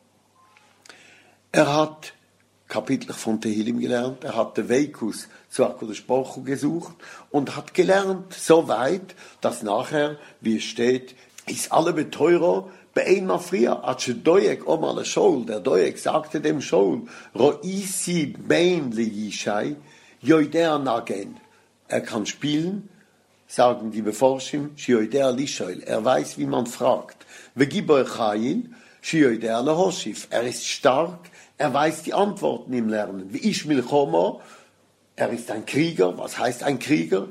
Er hat Kapitel von Tehillim gelernt, er hat den Weikus zu HaKadosh Baruch Hu gesucht und hat gelernt so weit, dass nachher, wie es steht, ist alle Beteurer beein Mafria, atsche Doeg Omar Shaul, der Doeg sagte dem Shaul, Roisi bein li Yishai, Yoidea nagen. Er kann spielen, sagen die Beforschim, Yoidea lishoil, er weiß, wie man fragt. Vegiboy Chayin, Yoidea lehoshif, er ist stark, er weiß die Antworten im Lernen. Wie ich Milchomo, er ist ein Krieger. Was heißt ein Krieger?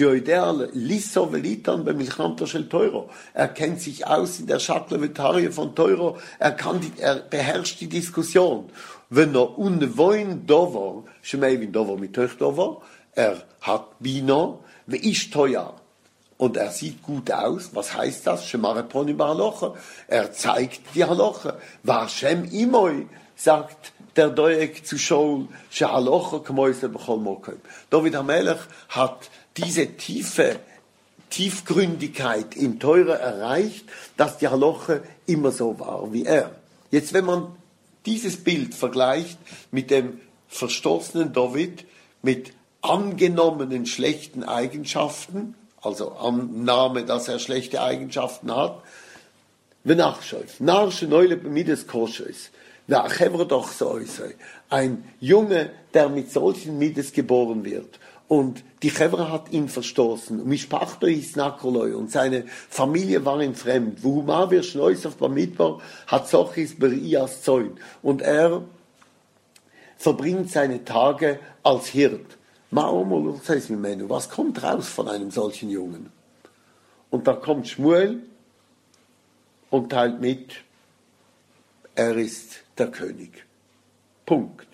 Er kennt sich aus in der Schaklevetarie von Teuro. Er, kann die, er beherrscht die Diskussion. Wenn er unwoin dover, schmeivin dover mit euch dover, er hat Bino, wie ich teuer. Und er sieht gut aus. Was heißt das? Er zeigt die Haloche. Vashem imoi, sagt der Doeg zu Shaul, David HaMelech hat diese tiefe Tiefgründigkeit im Teure erreicht, dass die Haloche immer so war wie er. Jetzt, wenn man dieses Bild vergleicht mit dem verstoßenen David, mit angenommenen schlechten Eigenschaften, also Annahme, dass er schlechte Eigenschaften hat, ein Junge, der mit solchen Mides geboren wird. Und die Chevra hat ihn verstoßen. Und seine Familie war ihm fremd. Und er verbringt seine Tage als Hirt. Was kommt raus von einem solchen Jungen? Und da kommt Shmuel und teilt mit, er ist der König. Punkt.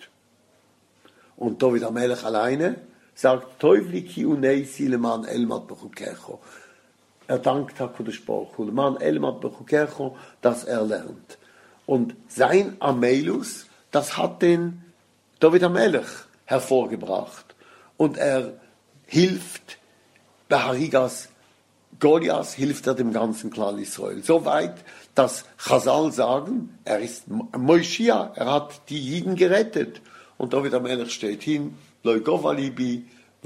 Und David HaMelech alleine sagt, Teufliki unei sileman elmat bechukecho. Er dankt HaKadosh Baruch Hu, man elmat bechukecho, dass er lernt. Und sein Amelus, das hat den David HaMelech hervorgebracht. Und er hilft bei Harigas Goliath, hilft er dem ganzen Klal Israel. So weit, dass Chazal sagen, er ist Moschia, er hat die Jiden gerettet. Und David HaMelech steht hin, Loi Govalibi,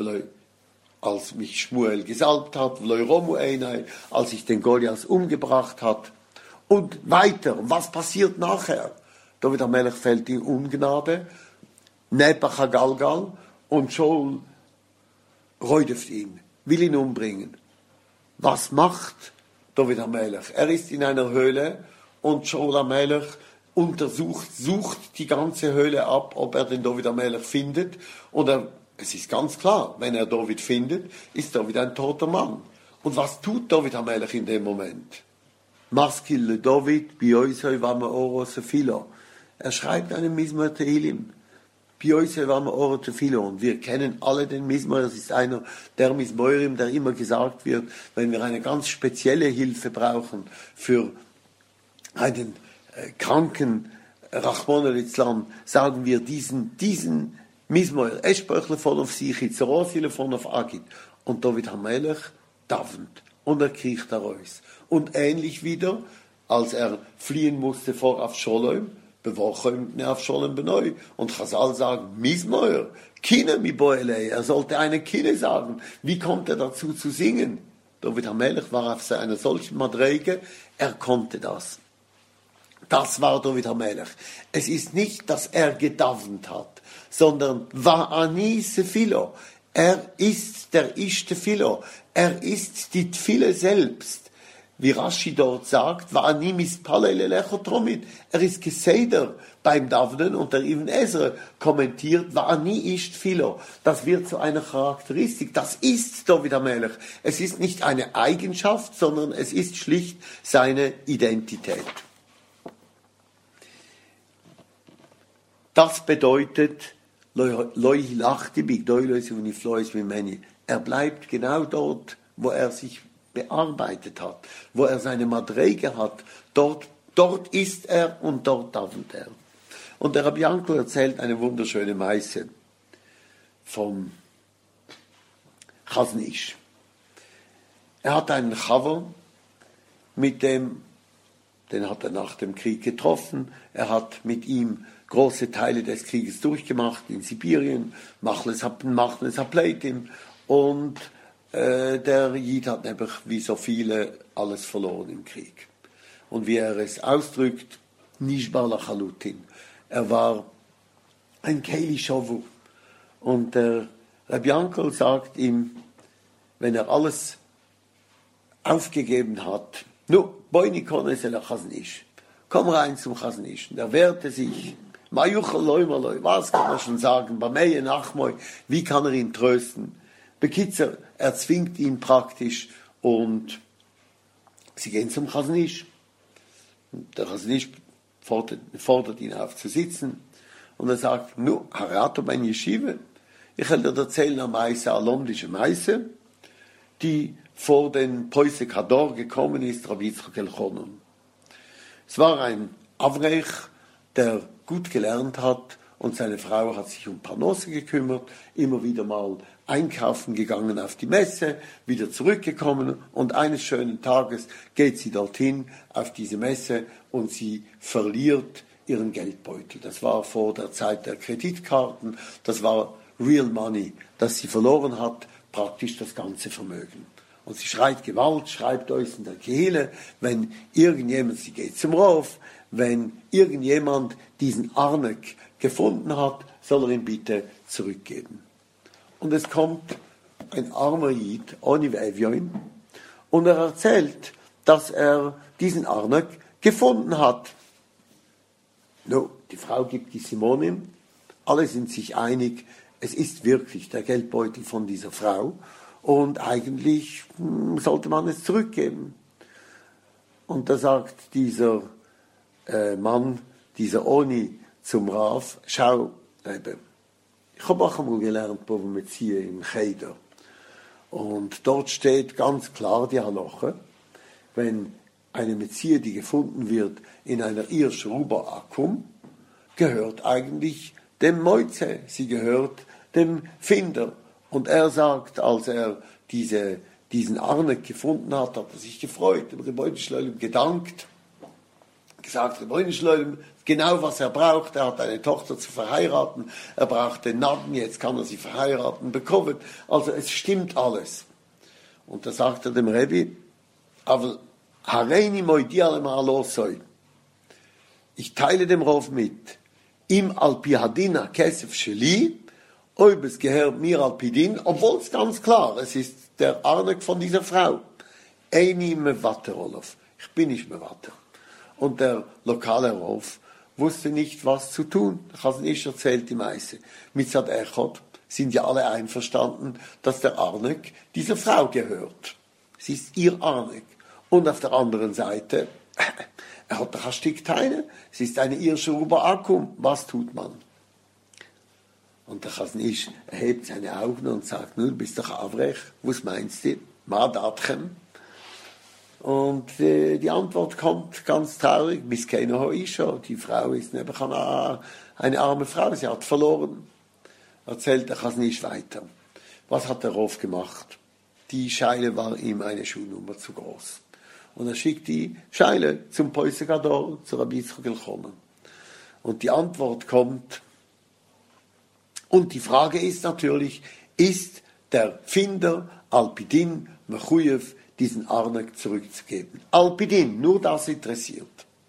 als mich Shmuel gesalbt hat, Loi Romu Einai, als ich den Goliath umgebracht hat. Und weiter, was passiert nachher? David HaMelech fällt in Ungnade, Nepach HaGalgal, und Shaul räudet ihn, will ihn umbringen. Was macht David HaMelech? Er ist in einer Höhle und Shaul HaMelech untersucht, sucht die ganze Höhle ab, ob er den David HaMelech findet. Und er, es ist ganz klar, wenn er David findet, ist David ein toter Mann. Und was tut David HaMelech in dem Moment? Maskil le David, bioisoi vama oro sefilo. Er schreibt einen Mizmor Tehillim. Bioisoi vama oro sefilo. Und wir kennen alle den Mizmor. Das ist einer der Mizmorim, der immer gesagt wird, wenn wir eine ganz spezielle Hilfe brauchen für einen äh, kranken Rachmon al-Islam, sagen wir diesen, diesen Mizmor, Eschböchle von auf sich, Zorosile von auf Agit. Und David HaMelech davent. Und er kriecht daraus. Und ähnlich wieder, als er fliehen musste vor Avsholom, bewochen Avsholom benoi. Und Chazal sagt, Mizmor, Kine mi boelei. Er sollte eine Kine sagen. Wie kommt er dazu zu singen? David HaMelech war auf einer solchen Madrege, er konnte das. Das war David HaMelech. Es ist nicht, dass er gedavnt hat, sondern Va'ani Sefilo. Er ist der Ish Tefilo. Er ist die Tfile selbst. wie Rashi dort sagt, Va'ani mispalel elecho tromit. Er ist Geseder beim Davnen und der Ibn Ezra kommentiert, Va'ani isht Philo. Das wird zu einer Charakteristik. Das ist David HaMelech. Es ist nicht eine Eigenschaft, sondern es ist schlicht seine Identität. Das bedeutet, er bleibt genau dort, wo er sich bearbeitet hat, wo er seine Madrege hat. Dort, dort ist er und dort davent er. Und der Rabbi Yankel erzählt eine wunderschöne Meise vom Chazon Ish. Er hat einen Chaver, mit dem, den hat er nach dem Krieg getroffen. Er hat mit ihm große Teile des Krieges durchgemacht in Sibirien, Machles Hapleitim, und äh, der Jid hat nämlich wie so viele alles verloren im Krieg. Und wie er es ausdrückt, Nishbar Lachalutin. Er war ein Keili Shovu. Und der Rabbi Yankel sagt ihm, wenn er alles aufgegeben hat, nu, boini kones el Chazon Ish, komm rein zum Chazon Ish. Und er wehrte sich, was kann er schon sagen? Wie kann er ihn trösten? Bekitzer, er zwingt ihn praktisch und sie gehen zum Chazon Ish. Der Chazon Ish fordert, fordert ihn auf zu sitzen und er sagt, nu, harato mein Yeshiva, ich will dir erzählen eine Meise, eine lomdische Meise, die vor den Poisek Hador gekommen ist, Rabbi Yitzchak Elchonon. Es war ein Avrech, der gut gelernt hat und seine Frau hat sich um Parnasse gekümmert, immer wieder mal einkaufen gegangen auf die Messe, wieder zurückgekommen und eines schönen Tages geht sie dorthin auf diese Messe und sie verliert ihren Geldbeutel. Das war vor der Zeit der Kreditkarten, das war Real Money, das sie verloren hat, praktisch das ganze Vermögen. Und sie schreit Gewalt, schreibt euch in der Kehle, wenn irgendjemand, sie geht zum Rauf, wenn irgendjemand diesen Arnek gefunden hat, soll er ihn bitte zurückgeben. Und es kommt ein armer Jid, Oni Vevjoin, und er erzählt, dass er diesen Arnek gefunden hat. No, die Frau gibt die Simonim, alle sind sich einig, es ist wirklich der Geldbeutel von dieser Frau und eigentlich hm, sollte man es zurückgeben. Und da sagt dieser äh, Mann, dieser Oni zum Rav, schau, Rebbe, ich habe auch einmal gelernt, wo wir mit hier im Cheder. Und dort steht ganz klar die Halache, wenn eine Metzia, die gefunden wird in einer Irsch Ruba Akum, gehört eigentlich dem Moize, sie gehört dem Finder. Und er sagt, als er diese, diesen Arnek gefunden hat, hat er sich gefreut, dem Rebbeinu Shloim gedankt, gesagt, Rebbeinu Shloim, genau was er braucht, er hat eine Tochter zu verheiraten, er braucht den Namen, jetzt kann er sie verheiraten, bekommen. Also es stimmt alles. Und da sagt er dem Rebbe, aber Hareini moidi alemaalosoi, ich teile dem Rav mit, im Alpihadina Kesef Sheli, ob es gehört mir Alpidin, obwohl es ganz klar, es ist der Arnek von dieser Frau. Eini mevater, Olaf, ich bin nicht mevater. Und der lokale Rav wusste nicht, was zu tun. Ich habe es nicht erzählt, die Meise. Mit Sad Echot sind ja alle einverstanden, dass der Arnek dieser Frau gehört. Sie ist ihr Arnek. Und auf der anderen Seite, er hat doch ein Stück Teine, es ist eine irische Ruba-Akum. Was tut man? Und der Chazon Ish erhebt seine Augen und sagt, nun, bist doch Avrech, was meinst du? Ma datchem? Und äh, die Antwort kommt ganz traurig, bis keine Hoisha, die Frau ist nämlich eine, eine arme Frau, sie hat verloren. Erzählt der Chazon Ish weiter. Was hat der Rav gemacht? Die Scheile war ihm eine Schuhnummer zu groß. Und er schickt die Scheile zum Poisek Hador, zu Rabbi Yitzchak Elchonon. Und die Antwort kommt, und die Frage ist natürlich, ist der Finder Alpidin Mechuyev diesen Arnek zurückzugeben? Alpidin, nur das interessiert.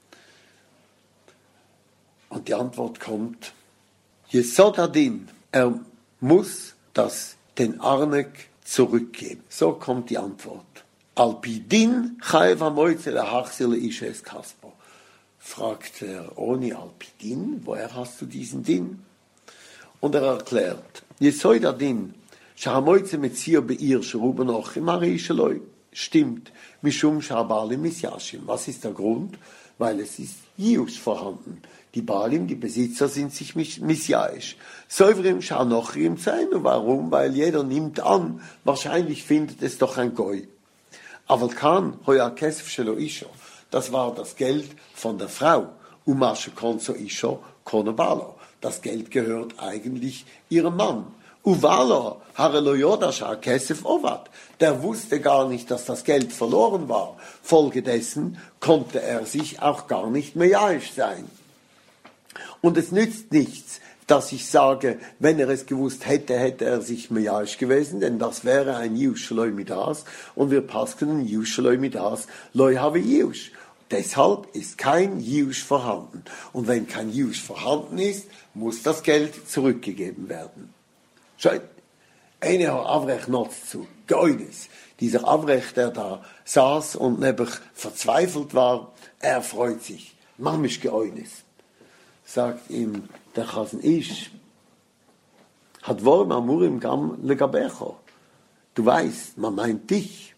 Und die Antwort kommt, Yesod Adin, er muss das, den Arnek zurückgeben. So kommt die Antwort. Alpidin chayev hamoitze lehachzir leisha es kaspo. Fragt er, Oni Alpidin, woher hast du diesen Din? Und er erklärt, Jesoi da Din, shahamoitze metzio beir sheruben och imari sheloi. Stimmt, mishum shabalim misyashim. Was ist der Grund? Weil es ist Jius vorhanden. Die Balim, die Besitzer, sind sich messiaisch. Säuvrim schanochrim sein. Und warum? Weil jeder nimmt an, wahrscheinlich findet es doch ein Goy. Aber kann, hoya kesef shelo isho. Das war das Geld von der Frau. Umashe konso isho konobalo. Das Geld gehört eigentlich ihrem Mann. Uvalo harelo yodasha kesef ovat. Der wusste gar nicht, dass das Geld verloren war. Folgedessen konnte er sich auch gar nicht messiaisch sein. Und es nützt nichts, dass ich sage, wenn er es gewusst hätte, hätte er sich messiaisch gewesen, denn das wäre ein Jiush shloi midas und wir passen Jiush shloi midas loi have Jiush. Deshalb ist kein Jiush vorhanden. Und wenn kein Jiush vorhanden ist, muss das Geld zurückgegeben werden. Schau, einer Avrech noch zu, Geoines. Dieser Avrech, der da saß und nebach verzweifelt war, er freut sich. Mach mich Geoines. Sagt ihm der Chasen Ish, hat Worm Amurim Gam Legabecho. Du weißt, man meint dich.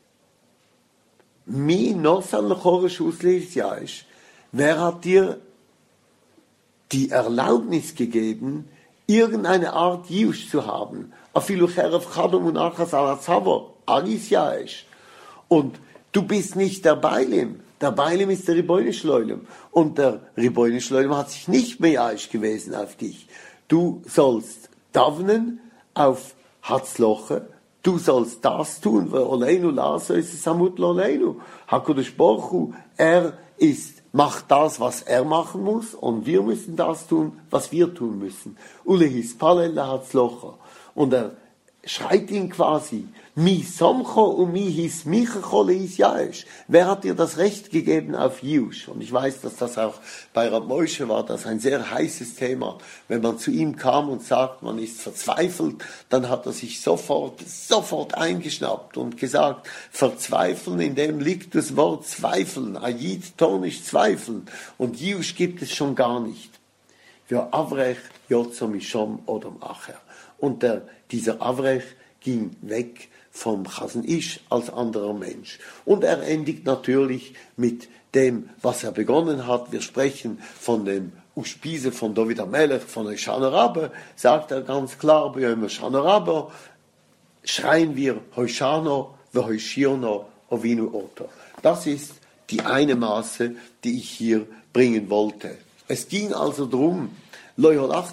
Mi nosan lechore Schuslis Jaisch. Wer hat dir die Erlaubnis gegeben, irgendeine Art Jiush zu haben? Afilu cherev chadom und achas alatzavo. Aris Jaisch. Und du bist nicht der Beilim. Der Beilim ist der Riboine Shloilem. Und der Riboine Shloilem hat sich nicht messiaisch gewesen auf dich. Du sollst davnen auf Hatzloche. Du sollst das tun. Oleinu laso ist es amut oleinu. HaKadosh Baruch Hu, er ist, macht das, was er machen muss. Und wir müssen das tun, was wir tun müssen. Ulehis palel la Hatzloche. Und er schreit ihn quasi, mi somcho und mi his michacho leis jaesh. Wer hat dir das Recht gegeben auf Jiush? Und ich weiß, dass das auch bei Rab Moshe war, das ein sehr heißes Thema. Wenn man zu ihm kam und sagt, man ist verzweifelt, dann hat er sich sofort, sofort eingeschnappt und gesagt, verzweifeln, in dem liegt das Wort zweifeln. Ayid tornisch zweifeln. Und Jiush gibt es schon gar nicht. Für Avrech, Yotzo Mishom Odom Acher. Und der, dieser Avrech ging weg vom Chasen Ish als anderer Mensch. Und er endigt natürlich mit dem, was er begonnen hat. Wir sprechen von dem Uspise von David HaMelech, von Hoshana Rabbe, sagt er ganz klar, bei Hoshana Rabbe schreien wir Hoshano, Hoshiono, Ovinu Oto. Das ist die eine Maße, die ich hier bringen wollte. Es ging also darum, das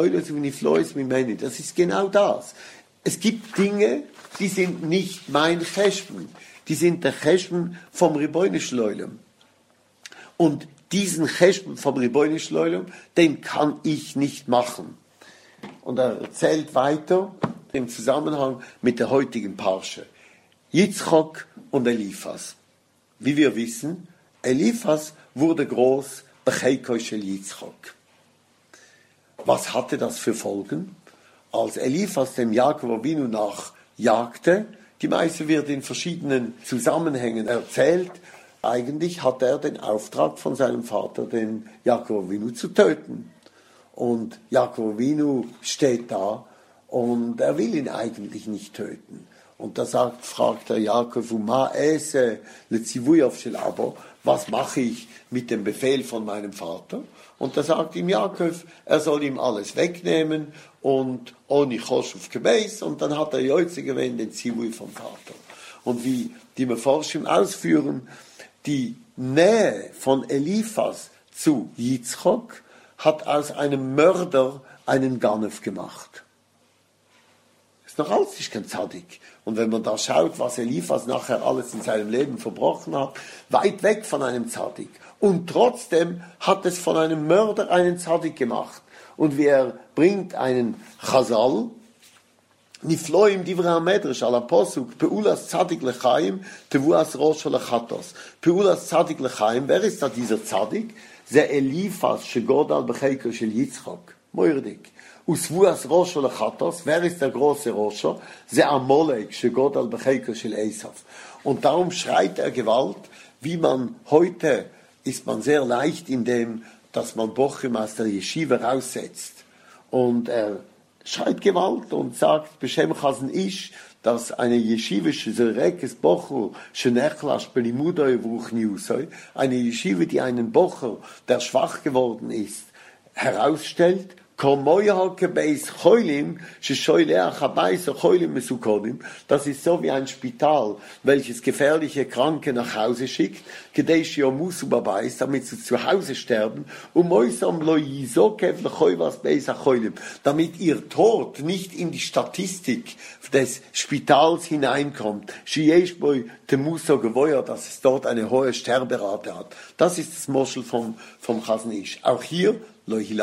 ist genau das. Es gibt Dinge, die sind nicht mein Cheshbon. Die sind der Cheshbon vom Riboine Shloilem. Und diesen Cheshbon vom Riboine Shloilem, den kann ich nicht machen. Und er erzählt weiter im Zusammenhang mit der heutigen Parsche. Yitzchok und Eliphas. Wie wir wissen, Eliphas wurde groß Becheikoi shel Yitzchok. Was hatte das für Folgen? Als Eliphas dem Jakob Avinu nachjagte, die Meise wird in verschiedenen Zusammenhängen erzählt, eigentlich hat er den Auftrag von seinem Vater, den Jakob Avinu zu töten. Und Jakob Avinu steht da und er will ihn eigentlich nicht töten. Und da sagt, fragt der Jakob, Uma ese lezivui auf shel Abo, was mache ich mit dem Befehl von meinem Vater? Und da sagt ihm Jakob, er soll ihm alles wegnehmen und ohne Choshuf Gebeis, und dann hat er Joitze gewähnt, den Zivui vom Vater. Und wie die Meforschim ausführen, die Nähe von Eliphas zu Yitzchok hat aus einem Mörder einen Ganef gemacht. Ist noch alles nicht kein Zadik. Und wenn man da schaut, was Eliphas nachher alles in seinem Leben verbrochen hat, weit weg von einem Zadik. Und trotzdem hat es von einem Mörder einen Zadik gemacht. Und wie er bringt einen Chazal, Nifloim divra medrash ala posuk, Peulas Zadik lechaim, Tevuas Rosh lechatos. Peulas Zadik lechaim, wer ist da dieser Zadik? Ze Eliphas, shegodal becheiko shel Yitzchok. Moirdik. Usvuas Rosho lechatos, wer ist der große Rosho? Se Amalek, shegod al becheker shel Esav. Und darum schreit er Gewalt, wie man heute, ist man sehr leicht in dem, dass man Bochum aus der Yeshiva raussetzt. Und er schreit Gewalt und sagt, Beshem Chasen Ish, dass eine Yeshivische Zerekes Bocher, Shenechlas Belimudoi Vruchniusoi, eine Yeshiva, die einen Bocher, der schwach geworden ist, herausstellt, das ist so wie ein Spital, welches gefährliche Kranke nach Hause schickt, damit sie zu Hause sterben, damit ihr Tod nicht in die Statistik des Spitals hineinkommt, dass es dort eine hohe Sterberate hat. Das ist das Moschel vom, vom Chasen Ish. Auch hier, und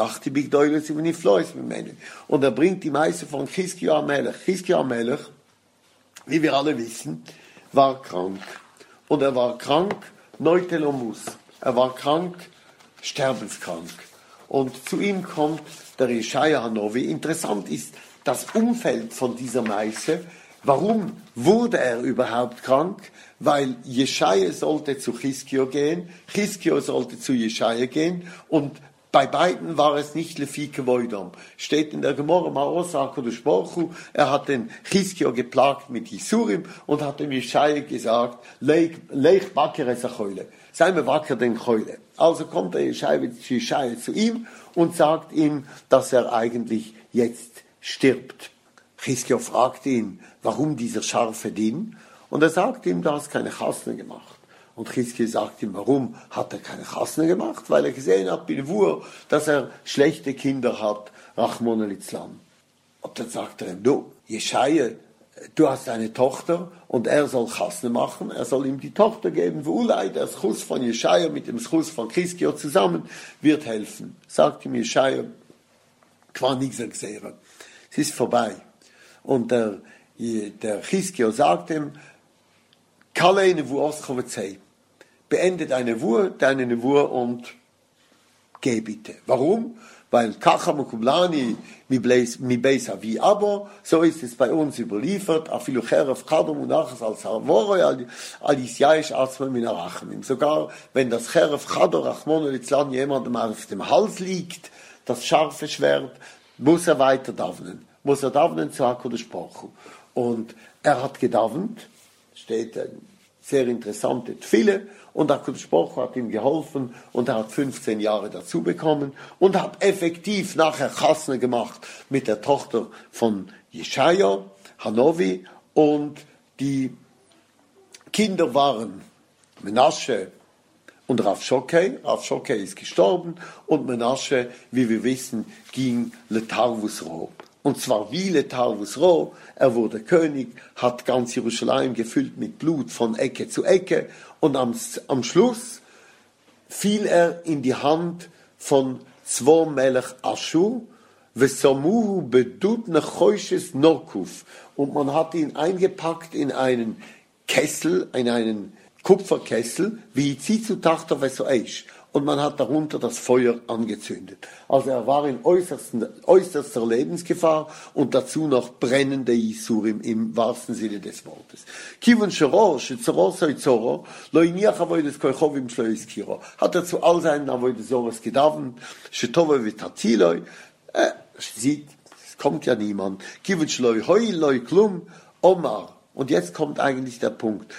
er bringt die Meise von Chizkiah Melech. Chizkiah Melech, wie wir alle wissen, war krank. Und er war krank, Neutelomus. Er war krank, sterbenskrank. Und zu ihm kommt der Jeschaya Hanovi. Interessant ist das Umfeld von dieser Meise. Warum wurde er überhaupt krank? Weil Jeschaya sollte zu Chizkiah gehen, Chizkiah sollte zu Jeschaya gehen und bei beiden war es nicht Lefike Voidom. Steht in der Gemorra Maosa Kodesh Baruch Hu, er hat den Chizkiah geplagt mit Yisurim und hat dem Jeschaya gesagt, Leich Baker es Achoyle, sei mir wacker den Choyle. Also kommt der Jeschaya zu ihm und sagt ihm, dass er eigentlich jetzt stirbt. Chizkiah fragt ihn, warum dieser scharfe Din? Und er sagt ihm, du hast keine Chasne gemacht. Und Chizkiah sagt ihm, warum hat er keine Chasne gemacht? Weil er gesehen hat, bei Wur, dass er schlechte Kinder hat, Rachmon litzlan. Und dann sagt er ihm, du, Jeschaya, du hast eine Tochter und er soll Chasne machen, er soll ihm die Tochter geben, wo Ulai, der Schuss von Jeschaya mit dem Schuss von Chizkiah zusammen wird helfen. Sagt ihm Jeschaya, qua nichts gesehen. Es ist vorbei. Und der, der Chizkiah sagt ihm, Kalle Nevuah Oschovetzei. Beende deine Wur, deine Nevuah und geh bitte. Warum? Weil Kacham und Kublani mi beis avi abo, so ist es bei uns überliefert, afilu cheref kadom und nachas als harvoroi al isyaish atzma min arachmim. Sogar wenn das cheref kador rachmon litzlan jemandem auf dem Hals liegt, das scharfe Schwert, muss er weiter davnen. Muss er davnen zu HaKadosh Baruch Hu. Und er hat gedavnt, steht eine sehr interessante Tfille, und HaKadosh Baruch Hu hat ihm geholfen und er hat fünfzehn Jahre dazu bekommen und hat effektiv nachher Chasne gemacht mit der Tochter von Jeschaya, Hanovi, und die Kinder waren Menashe und Rav Shokei. Rav Shokei ist gestorben und Menashe, wie wir wissen, ging Letarvus Ro. Und zwar wie Letarvus Ro, er wurde König, hat ganz Jerusalem gefüllt mit Blut von Ecke zu Ecke und am, am Schluss fiel er in die Hand von zwei Melech Ashur, Vesamuhu bedut nechoishes Norkuf, und man hat ihn eingepackt in einen Kessel, in einen Kupferkessel, wie Zizu Tachter Vesoeish. Und man hat darunter das Feuer angezündet. Also er war in äußerster Lebensgefahr und dazu noch brennende Yisurim im wahrsten Sinne des Wortes. Kivun Shoro, Shezoro Soizoro, Loiniach Avoides Koichovim Shloiskiro. Hat er zu all seinen Avoidesores gedavnt, Shetove Vitatiloi, äh, sieht, es kommt ja niemand. Kivun Shloi Hoi Loi Klum, Omar. Und jetzt kommt eigentlich der Punkt.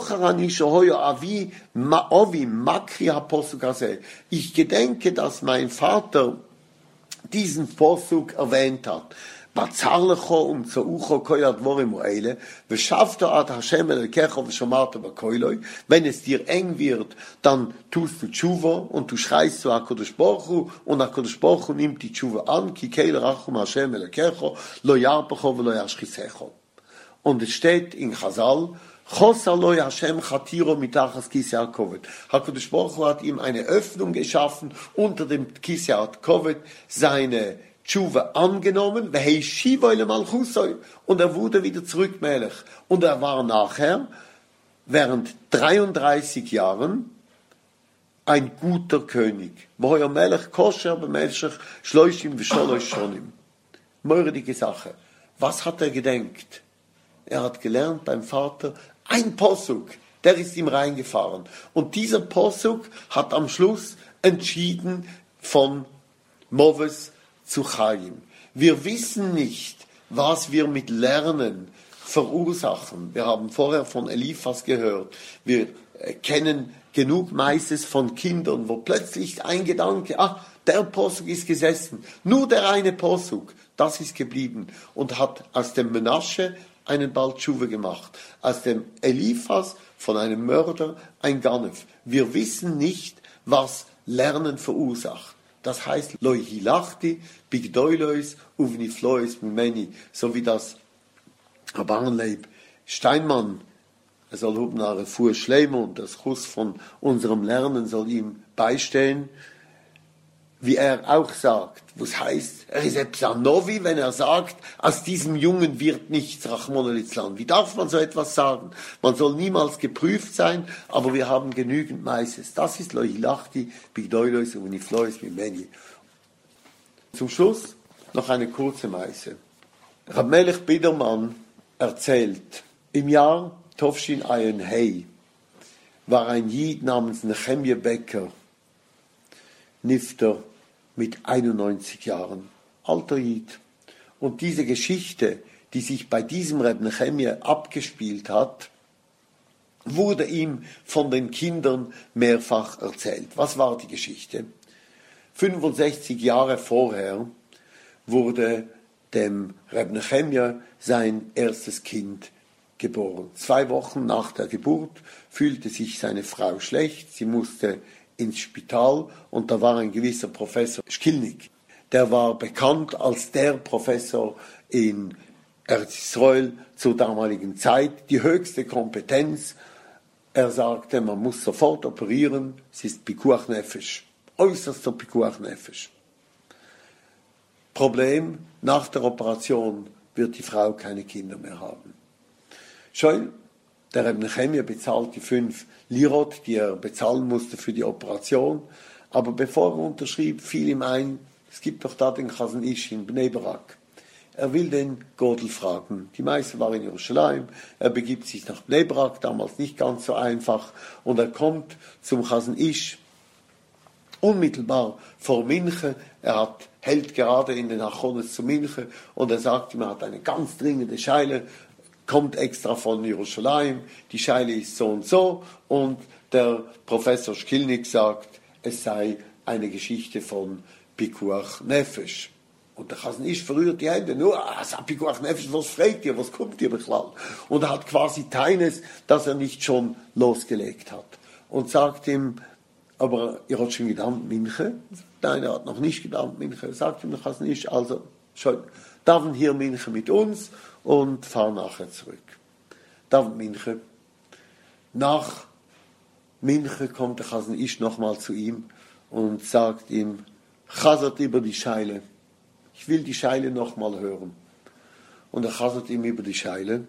Ich gedenke, dass mein Vater diesen Posuk erwähnt hat. Wenn es dir eng wird, dann tust du Tshuva und du schreist zu HaKadosh Baruch Hu und HaKadosh Baruch Hu nimmt die Tshuva an. Und es steht in Chazal, Chosaloi Hashem Chatiro mitachas Kisei HaKoved. HaKadosh Baruch Hu hat ihm eine Öffnung geschaffen unter dem Kisei HaKoved, seine Tshuva angenommen, und er wurde wieder zurück Melech. Und er war nachher, während dreiunddreißig Jahren, ein guter König. Woher Melech kosher b'meshech shloishim v'sholosh shonim. Mordige Sache. Was hat er gedenkt? Er hat gelernt beim Vater, ein Posuk, der ist ihm reingefahren. Und dieser Posuk hat am Schluss entschieden von Moves zu Chaim. Wir wissen nicht, was wir mit Lernen verursachen. Wir haben vorher von Eliphas gehört. Wir kennen genug meistens von Kindern, wo plötzlich ein Gedanke, ah, der Posuk ist gesessen. Nur der eine Posuk, das ist geblieben und hat aus dem Menasche einen Baltschuwe gemacht. Aus dem Eliphas, von einem Mörder, ein Ganef. Wir wissen nicht, was Lernen verursacht. Das heißt, Loi hilachti, bigdoilois, uvniflois, mimeni, so wie das Barnleib Steinmann, er soll hubnare fuhr schleimer und das Kuss von unserem Lernen soll ihm beistehen, wie er auch sagt, was heißt, er ist Epsanovi, wenn er sagt, aus diesem Jungen wird nichts, Rachmon al-Islam. Wie darf man so etwas sagen? Man soll niemals geprüft sein, aber wir haben genügend Meises. Das ist Loilachti, Bigdoilois, Uniflois, Mimeni. Zum Schluss noch eine kurze Meise. Rab Melech Bidermann erzählt, im Jahr Tovshin Ayin Hei war ein Jid namens Nechemje Becker, Nifter, mit einundneunzig Jahren, alter Jid. Und diese Geschichte, die sich bei diesem Reb Nechemje abgespielt hat, wurde ihm von den Kindern mehrfach erzählt. Was war die Geschichte? fünfundsechzig Jahre vorher wurde dem Reb Nechemje sein erstes Kind geboren. Zwei Wochen nach der Geburt fühlte sich seine Frau schlecht, sie musste ins Spital und da war ein gewisser Professor Schkilnik. Der war bekannt als der Professor in Eretz Israel zur damaligen Zeit, die höchste Kompetenz. Er sagte, man muss sofort operieren, es ist Pikuach Nefesh, äußerster Pikuach Nefesh. Problem, nach der Operation wird die Frau keine Kinder mehr haben. Schon der Reb Nechemje bezahlt die fünf Lirot, die er bezahlen musste für die Operation. Aber bevor er unterschrieb, fiel ihm ein, es gibt doch da den Chazon Ish in Bnei Brak. Er will den Godel fragen. Die meisten waren in Jerusalem. Er begibt sich nach Bnei Brak, damals nicht ganz so einfach. Und er kommt zum Chazon Ish unmittelbar vor Minche. Er hat, hält gerade in den Achones zu Minche und er sagt ihm, er hat eine ganz dringende Scheile, kommt extra von Jerusalem, die Scheile ist so und so und der Professor Schkilnik sagt, es sei eine Geschichte von Pikuach Nefesh. Und der Chazon Ish verrührt die Hände, nur, ah, Pikuach Nefesh, was fragt ihr, was kommt ihr beklagt? Und er hat quasi keines, dass er nicht schon losgelegt hat. Und sagt ihm, aber ihr habt schon gedacht, Minche? Nein, er hat noch nicht gedacht, Minche. Er sagt ihm der Chazon Ish, also, schon, darf hier Minche mit uns und fahr nachher zurück. David Minche. Nach Minche kommt der Chazon Ish nochmal zu ihm und sagt ihm, chazert über die Scheile. Ich will die Scheile nochmal hören. Und er chazert ihm über die Scheile.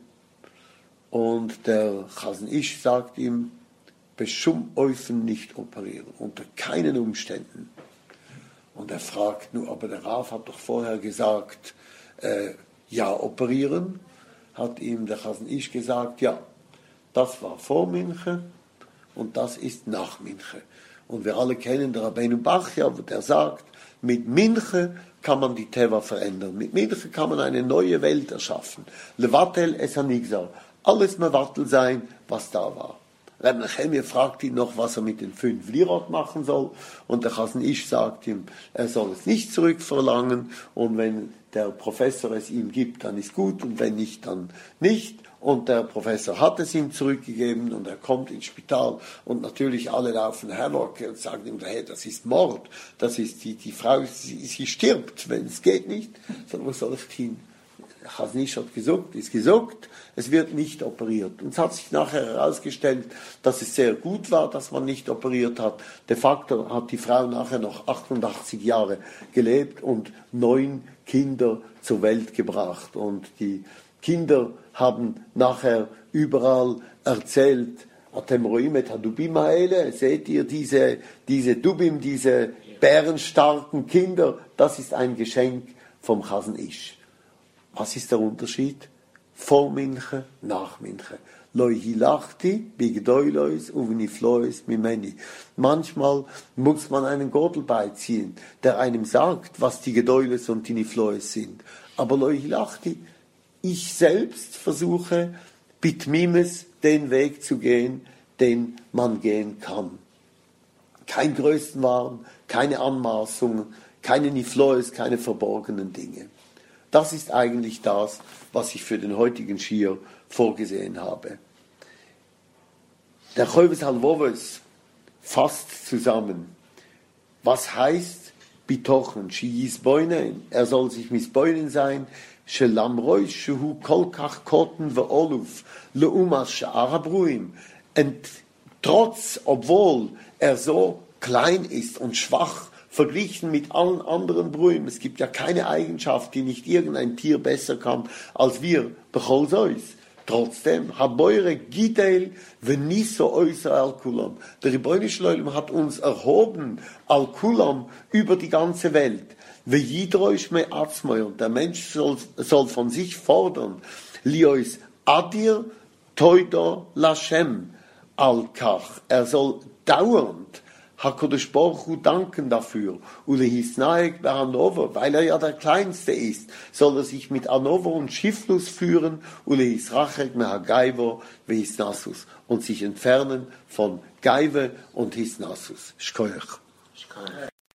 Und der Chazon Ish sagt ihm, beschum Eufen nicht operieren, unter keinen Umständen. Und er fragt nur, aber der Rav hat doch vorher gesagt, äh, ja, operieren, hat ihm der Chazon Ish gesagt, ja, das war vor Minche und das ist nach Minche. Und wir alle kennen der Rabbeinu Bachya, der sagt, mit Minche kann man die Teva verändern. Mit Minche kann man eine neue Welt erschaffen. Levatel es hanigzar. Alles mevatel sein, was da war. Reb Nechemje fragt ihn noch, was er mit den fünf Lirot machen soll. Und der Chazon Ish sagt ihm, er soll es nicht zurückverlangen. Und wenn der Professor es ihm gibt, dann ist gut. Und wenn nicht, dann nicht. Und der Professor hat es ihm zurückgegeben und er kommt ins Spital. Und natürlich alle laufen Havoc und sagen ihm, hey, das ist Mord. Das ist die, die Frau, sie, sie stirbt, wenn es geht nicht. Sondern was soll ich tun? Chazon Ish hat gesagt, ist gesagt, es wird nicht operiert. Und es hat sich nachher herausgestellt, dass es sehr gut war, dass man nicht operiert hat. De facto hat die Frau nachher noch achtundachtzig Jahre gelebt und neun Kinder zur Welt gebracht. Und die Kinder haben nachher überall erzählt, Atem roim et hadubim haele, seht ihr diese, diese Dubim, diese bärenstarken Kinder, das ist ein Geschenk vom Chazon Ish. Was ist der Unterschied? Vor Minche, nach Minche. Loi hilachti, bigdoilois, uvniflois, mimeni. Manchmal muss man einen Gürtel beiziehen, der einem sagt, was die Gedoiles und die Niflois sind. Aber loi hilachti, ich selbst versuche, bitmimes den Weg zu gehen, den man gehen kann. Kein Größenwahn, keine Anmaßungen, keine Niflois, keine verborgenen Dinge. Das ist eigentlich das, was ich für den heutigen Schir vorgesehen habe. Der Choves Halvovos fasst zusammen. Was heißt bitochen? Shiyis boinen, er soll sich misboinen sein. Shelam rois shehu kolkach koten ve'oluf leumas she'arabruim. Und trotz, obwohl er so klein ist und schwach, verglichen mit allen anderen Brühen. Es gibt ja keine Eigenschaft, die nicht irgendein Tier besser kann als wir, bechol sois. Trotzdem, haboire gidel veniso oisa al-kulam. Der Rebbeinu Shloim hat uns erhoben al-kulam über die ganze Welt. Vejidroish me atzmoi. Und der Mensch soll, soll von sich fordern. Liois adir toido lashem al-kach. Er soll dauernd HaKadosh Baruch Hu danken dafür. Ule hieß nahe bei Hannover, weil er ja der Kleinste ist, soll er sich mit Hannover und Schifflus führen. Ule hieß Rachek me Hagaivo ve Hisnassus und sich entfernen von Gaive und Hisnassus. Shkoyach.